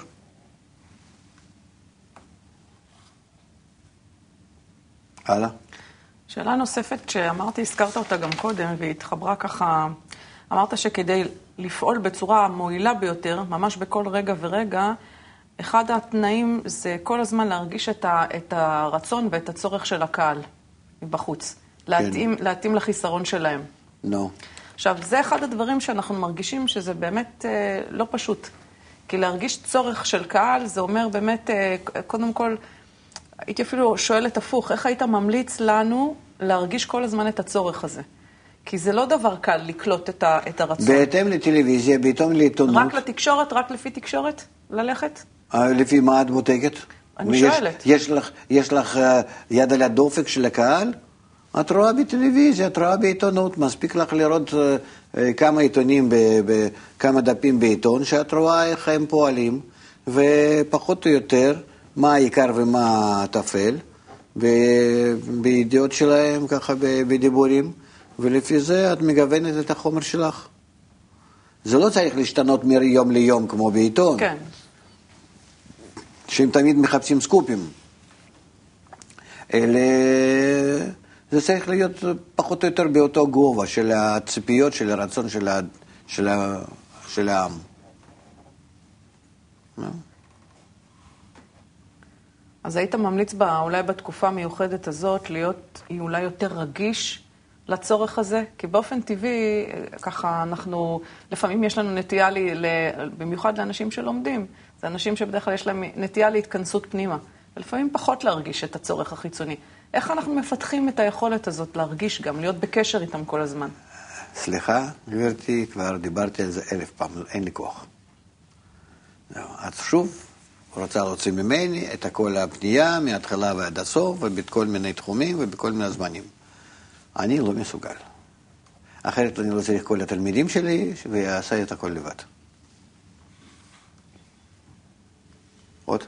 B: הלאה.
C: שאלה נוספת שאמרתי, הזכרת אותה גם קודם, והתחברה ככה, אמרת שכדי לפעול בצורה מועילה ביותר, ממש בכל רגע ורגע, אחד התנאים זה כל הזמן להרגיש את הרצון ואת הצורך של הקהל בחוץ. להתאים לחיסרון שלהם. עכשיו, זה אחד הדברים שאנחנו מרגישים שזה באמת לא פשוט. כי להרגיש צורך של קהל, זה אומר באמת, קודם כל, הייתי אפילו שואלת הפוך, איך היית ממליץ לנו להרגיש כל הזמן את הצורך הזה? כי זה לא דבר קל לקלוט את הרצון.
B: בהתאם לטלוויזיה, בהתאם לעיתונות.
C: רק לתקשורת, רק לפי תקשורת? ללכת?
B: לפי מה את בודקת?
C: אני שואלת.
B: יש לך יד על הדופק של הקהל? את רואה בטלוויזיה, את רואה בעיתונות. מספיק לך לראות כמה עיתונים, כמה דפים בעיתון, שאת רואה איך הם פועלים, ופחות או יותר מה העיקר ומה הטפל, בידיעות שלהם, ככה בדיבורים. ולפי זה את מגוונת את החומר שלך. זה לא צריך להשתנות מיום ליום כמו בעיתון.
C: כן.
B: שהם תמיד מחפשים סקופים. אלא זה צריך להיות פחות או יותר באותו גובה של הציפיות, של הרצון של העם.
C: אז היית ממליץ אולי בתקופה המיוחדת הזאת להיות אולי יותר רגיש לצורך הזה? כי באופן טבעי, ככה אנחנו, לפעמים יש לנו נטייה, במיוחד לאנשים שלומדים, זה אנשים שבדרך כלל יש להם נטייה להתכנסות פנימה, ולפעמים פחות להרגיש את הצורך החיצוני. איך אנחנו מפתחים את היכולת הזאת להרגיש גם, להיות בקשר איתם כל הזמן?
B: סליחה, גברתי, כבר דיברתי על זה 1000 פעם, אין לי כוח. את שוב רוצה להוציא ממני את כל הפנייה, מההתחלה ועד הסוף, ובכל מיני תחומים ובכל מיני זמנים. אני לא מסוגל. אחרת אני לא צריך כל התלמידים שלי, ויעשה את הכל לבד. עוד?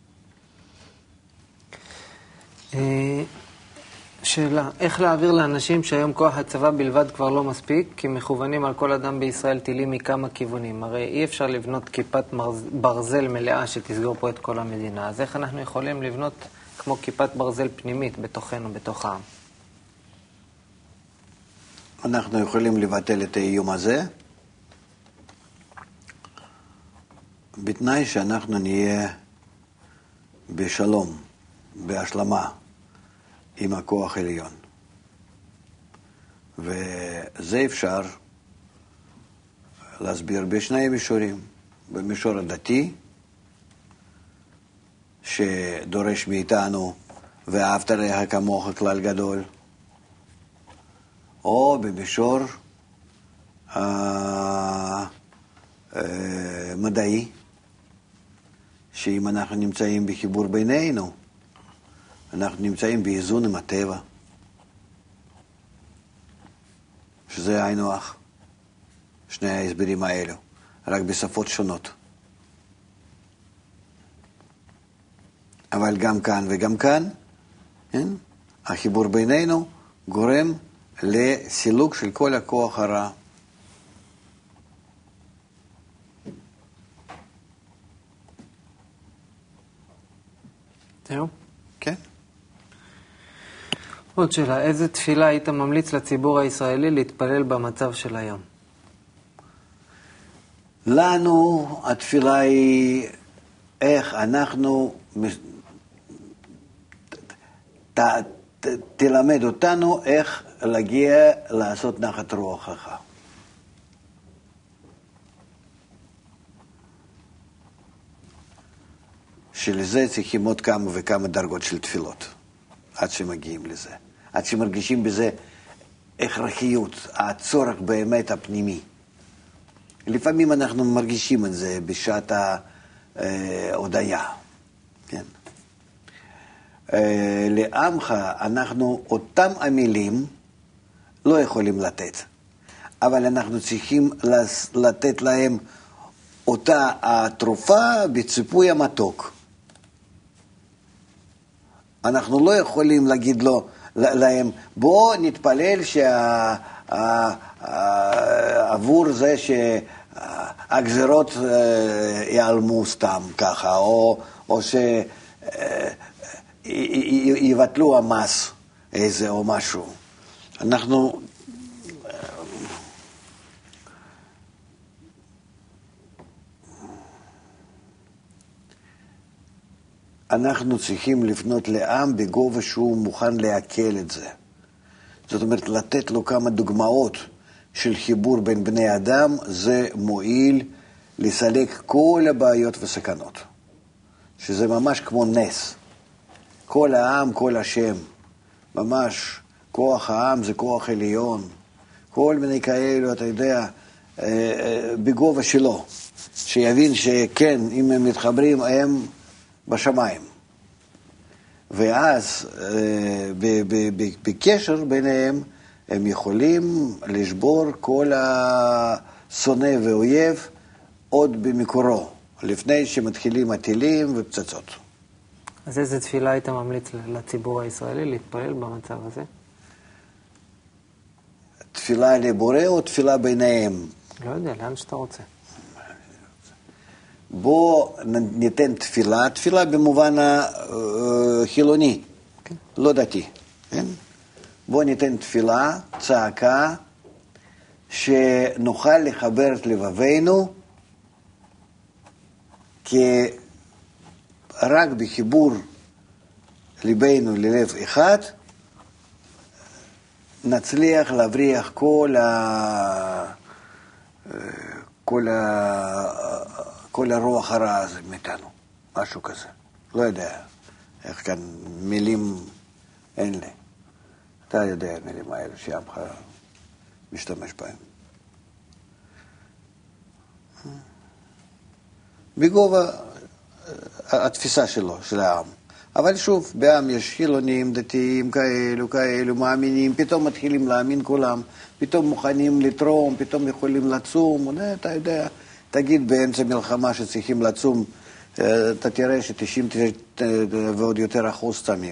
A: שאלה, איך להעביר לאנשים שהיום כוח הצבא בלבד כבר לא מספיק, כי מכוונים על כל אדם בישראל טילים מכמה כיוונים. הרי אי אפשר לבנות כיפת ברזל מלאה שתסגור פה את כל המדינה. אז איך אנחנו יכולים לבנות כמו כיפת ברזל פנימית בתוכנו, בתוך העם?
B: אנחנו יכולים לבטל את האיום הזה, בתנאי שאנחנו נהיה בשלום, בהשלמה עם הכוח העליון. וזה אפשר להסביר בשני מישורים. במישור הדתי, שדורש מאיתנו ואהבת לרעך כמוך כלל גדול, או במישור המדעי, שאם אנחנו נמצאים בחיבור בינינו, אנחנו נמצאים באיזון עם הטבע, שזה היינו הך, שני ההסברים האלו, רק בשפות שונות. אבל גם כאן וגם כאן, כן? החיבור בינינו גורם לסילוק של כל הכוח הרע.
A: זהו?
B: כן.
A: עוד שאלה, איזה תפילה היית ממליץ לציבור הישראלי להתפלל במצב של היום?
B: לנו התפילה היא איך אנחנו, תלמד אותנו איך להגיע לעשות נחת רוחך. שלזה צריכים עוד כמה וכמה דרגות של תפילות, עד שמגיעים לזה. עד שמרגישים בזה הכרחיות, הצורך באמת הפנימי. לפעמים אנחנו מרגישים את זה בשעת ההודיה. כן. לעמך אנחנו אותם המילים לא יכולים לתת, אבל אנחנו צריכים לתת להם אותה התרופה בציפוי המתוק. אנחנו לא יכולים להגיד להם, בוא נתפלל עבור זה שהגזרות ייעלמו סתם ככה, או שיבטלו המס איזה או משהו. אנחנו צריכים לפנות לעם בגובה שהוא מוכן להקל את זה. זאת אומרת, לתת לו כמה דוגמאות של חיבור בין בני אדם, זה מועיל לסלק כל הבעיות וסכנות. שזה ממש כמו נס. כל העם, כל השם. ממש, כוח העם זה כוח עליון. כל מיני כאלו, אתה יודע, בגובה שלו. שיבין שכן, אם הם מתחברים, הם בשמיים. ואז בקשר ביניהם הם יכולים לשבור כל השונא ואויב עוד במקורו, לפני שמתחילים הטילים ופצצות.
A: אז איזה תפילה היית ממליץ לציבור הישראלי להתפלל במצב הזה?
B: תפילה לבורא או תפילה ביניהם?
A: לא יודע, לאן שאתה רוצה.
B: בוא ניתן תפילה, תפילה במובן החילוני, okay. לא דתי. כן? בוא ניתן תפילה, צעקה, שנוכל לחבר את לבבינו, כי רק בחיבור ליבנו ללב אחד, נצליח להבריח כל הרוח הרע הזה מאיתנו, משהו כזה. לא יודע איך כאן מילים אין לי. אתה יודע מילים האלה שעמך משתמש בהם. בגובה התפיסה שלו, של העם. אבל שוב, בעם יש חילונים, דתיים, כאלו, מאמינים, פתאום מתחילים להאמין כולם, פתאום מוכנים לתרום, פתאום יכולים לצום, אתה יודע, תגיד באמצע מלחמה שצריכים לצום, אתה תראה ש90 ועוד יותר אחוז צמים.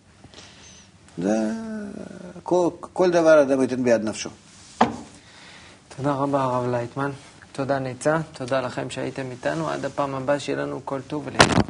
B: כל דבר אדם ייתן ביד נפשו.
A: תודה רבה הרב לייטמן, תודה ניצה, תודה לכם שהייתם איתנו, עד הפעם הבאה שיהיה לנו כל טוב ולהתראות.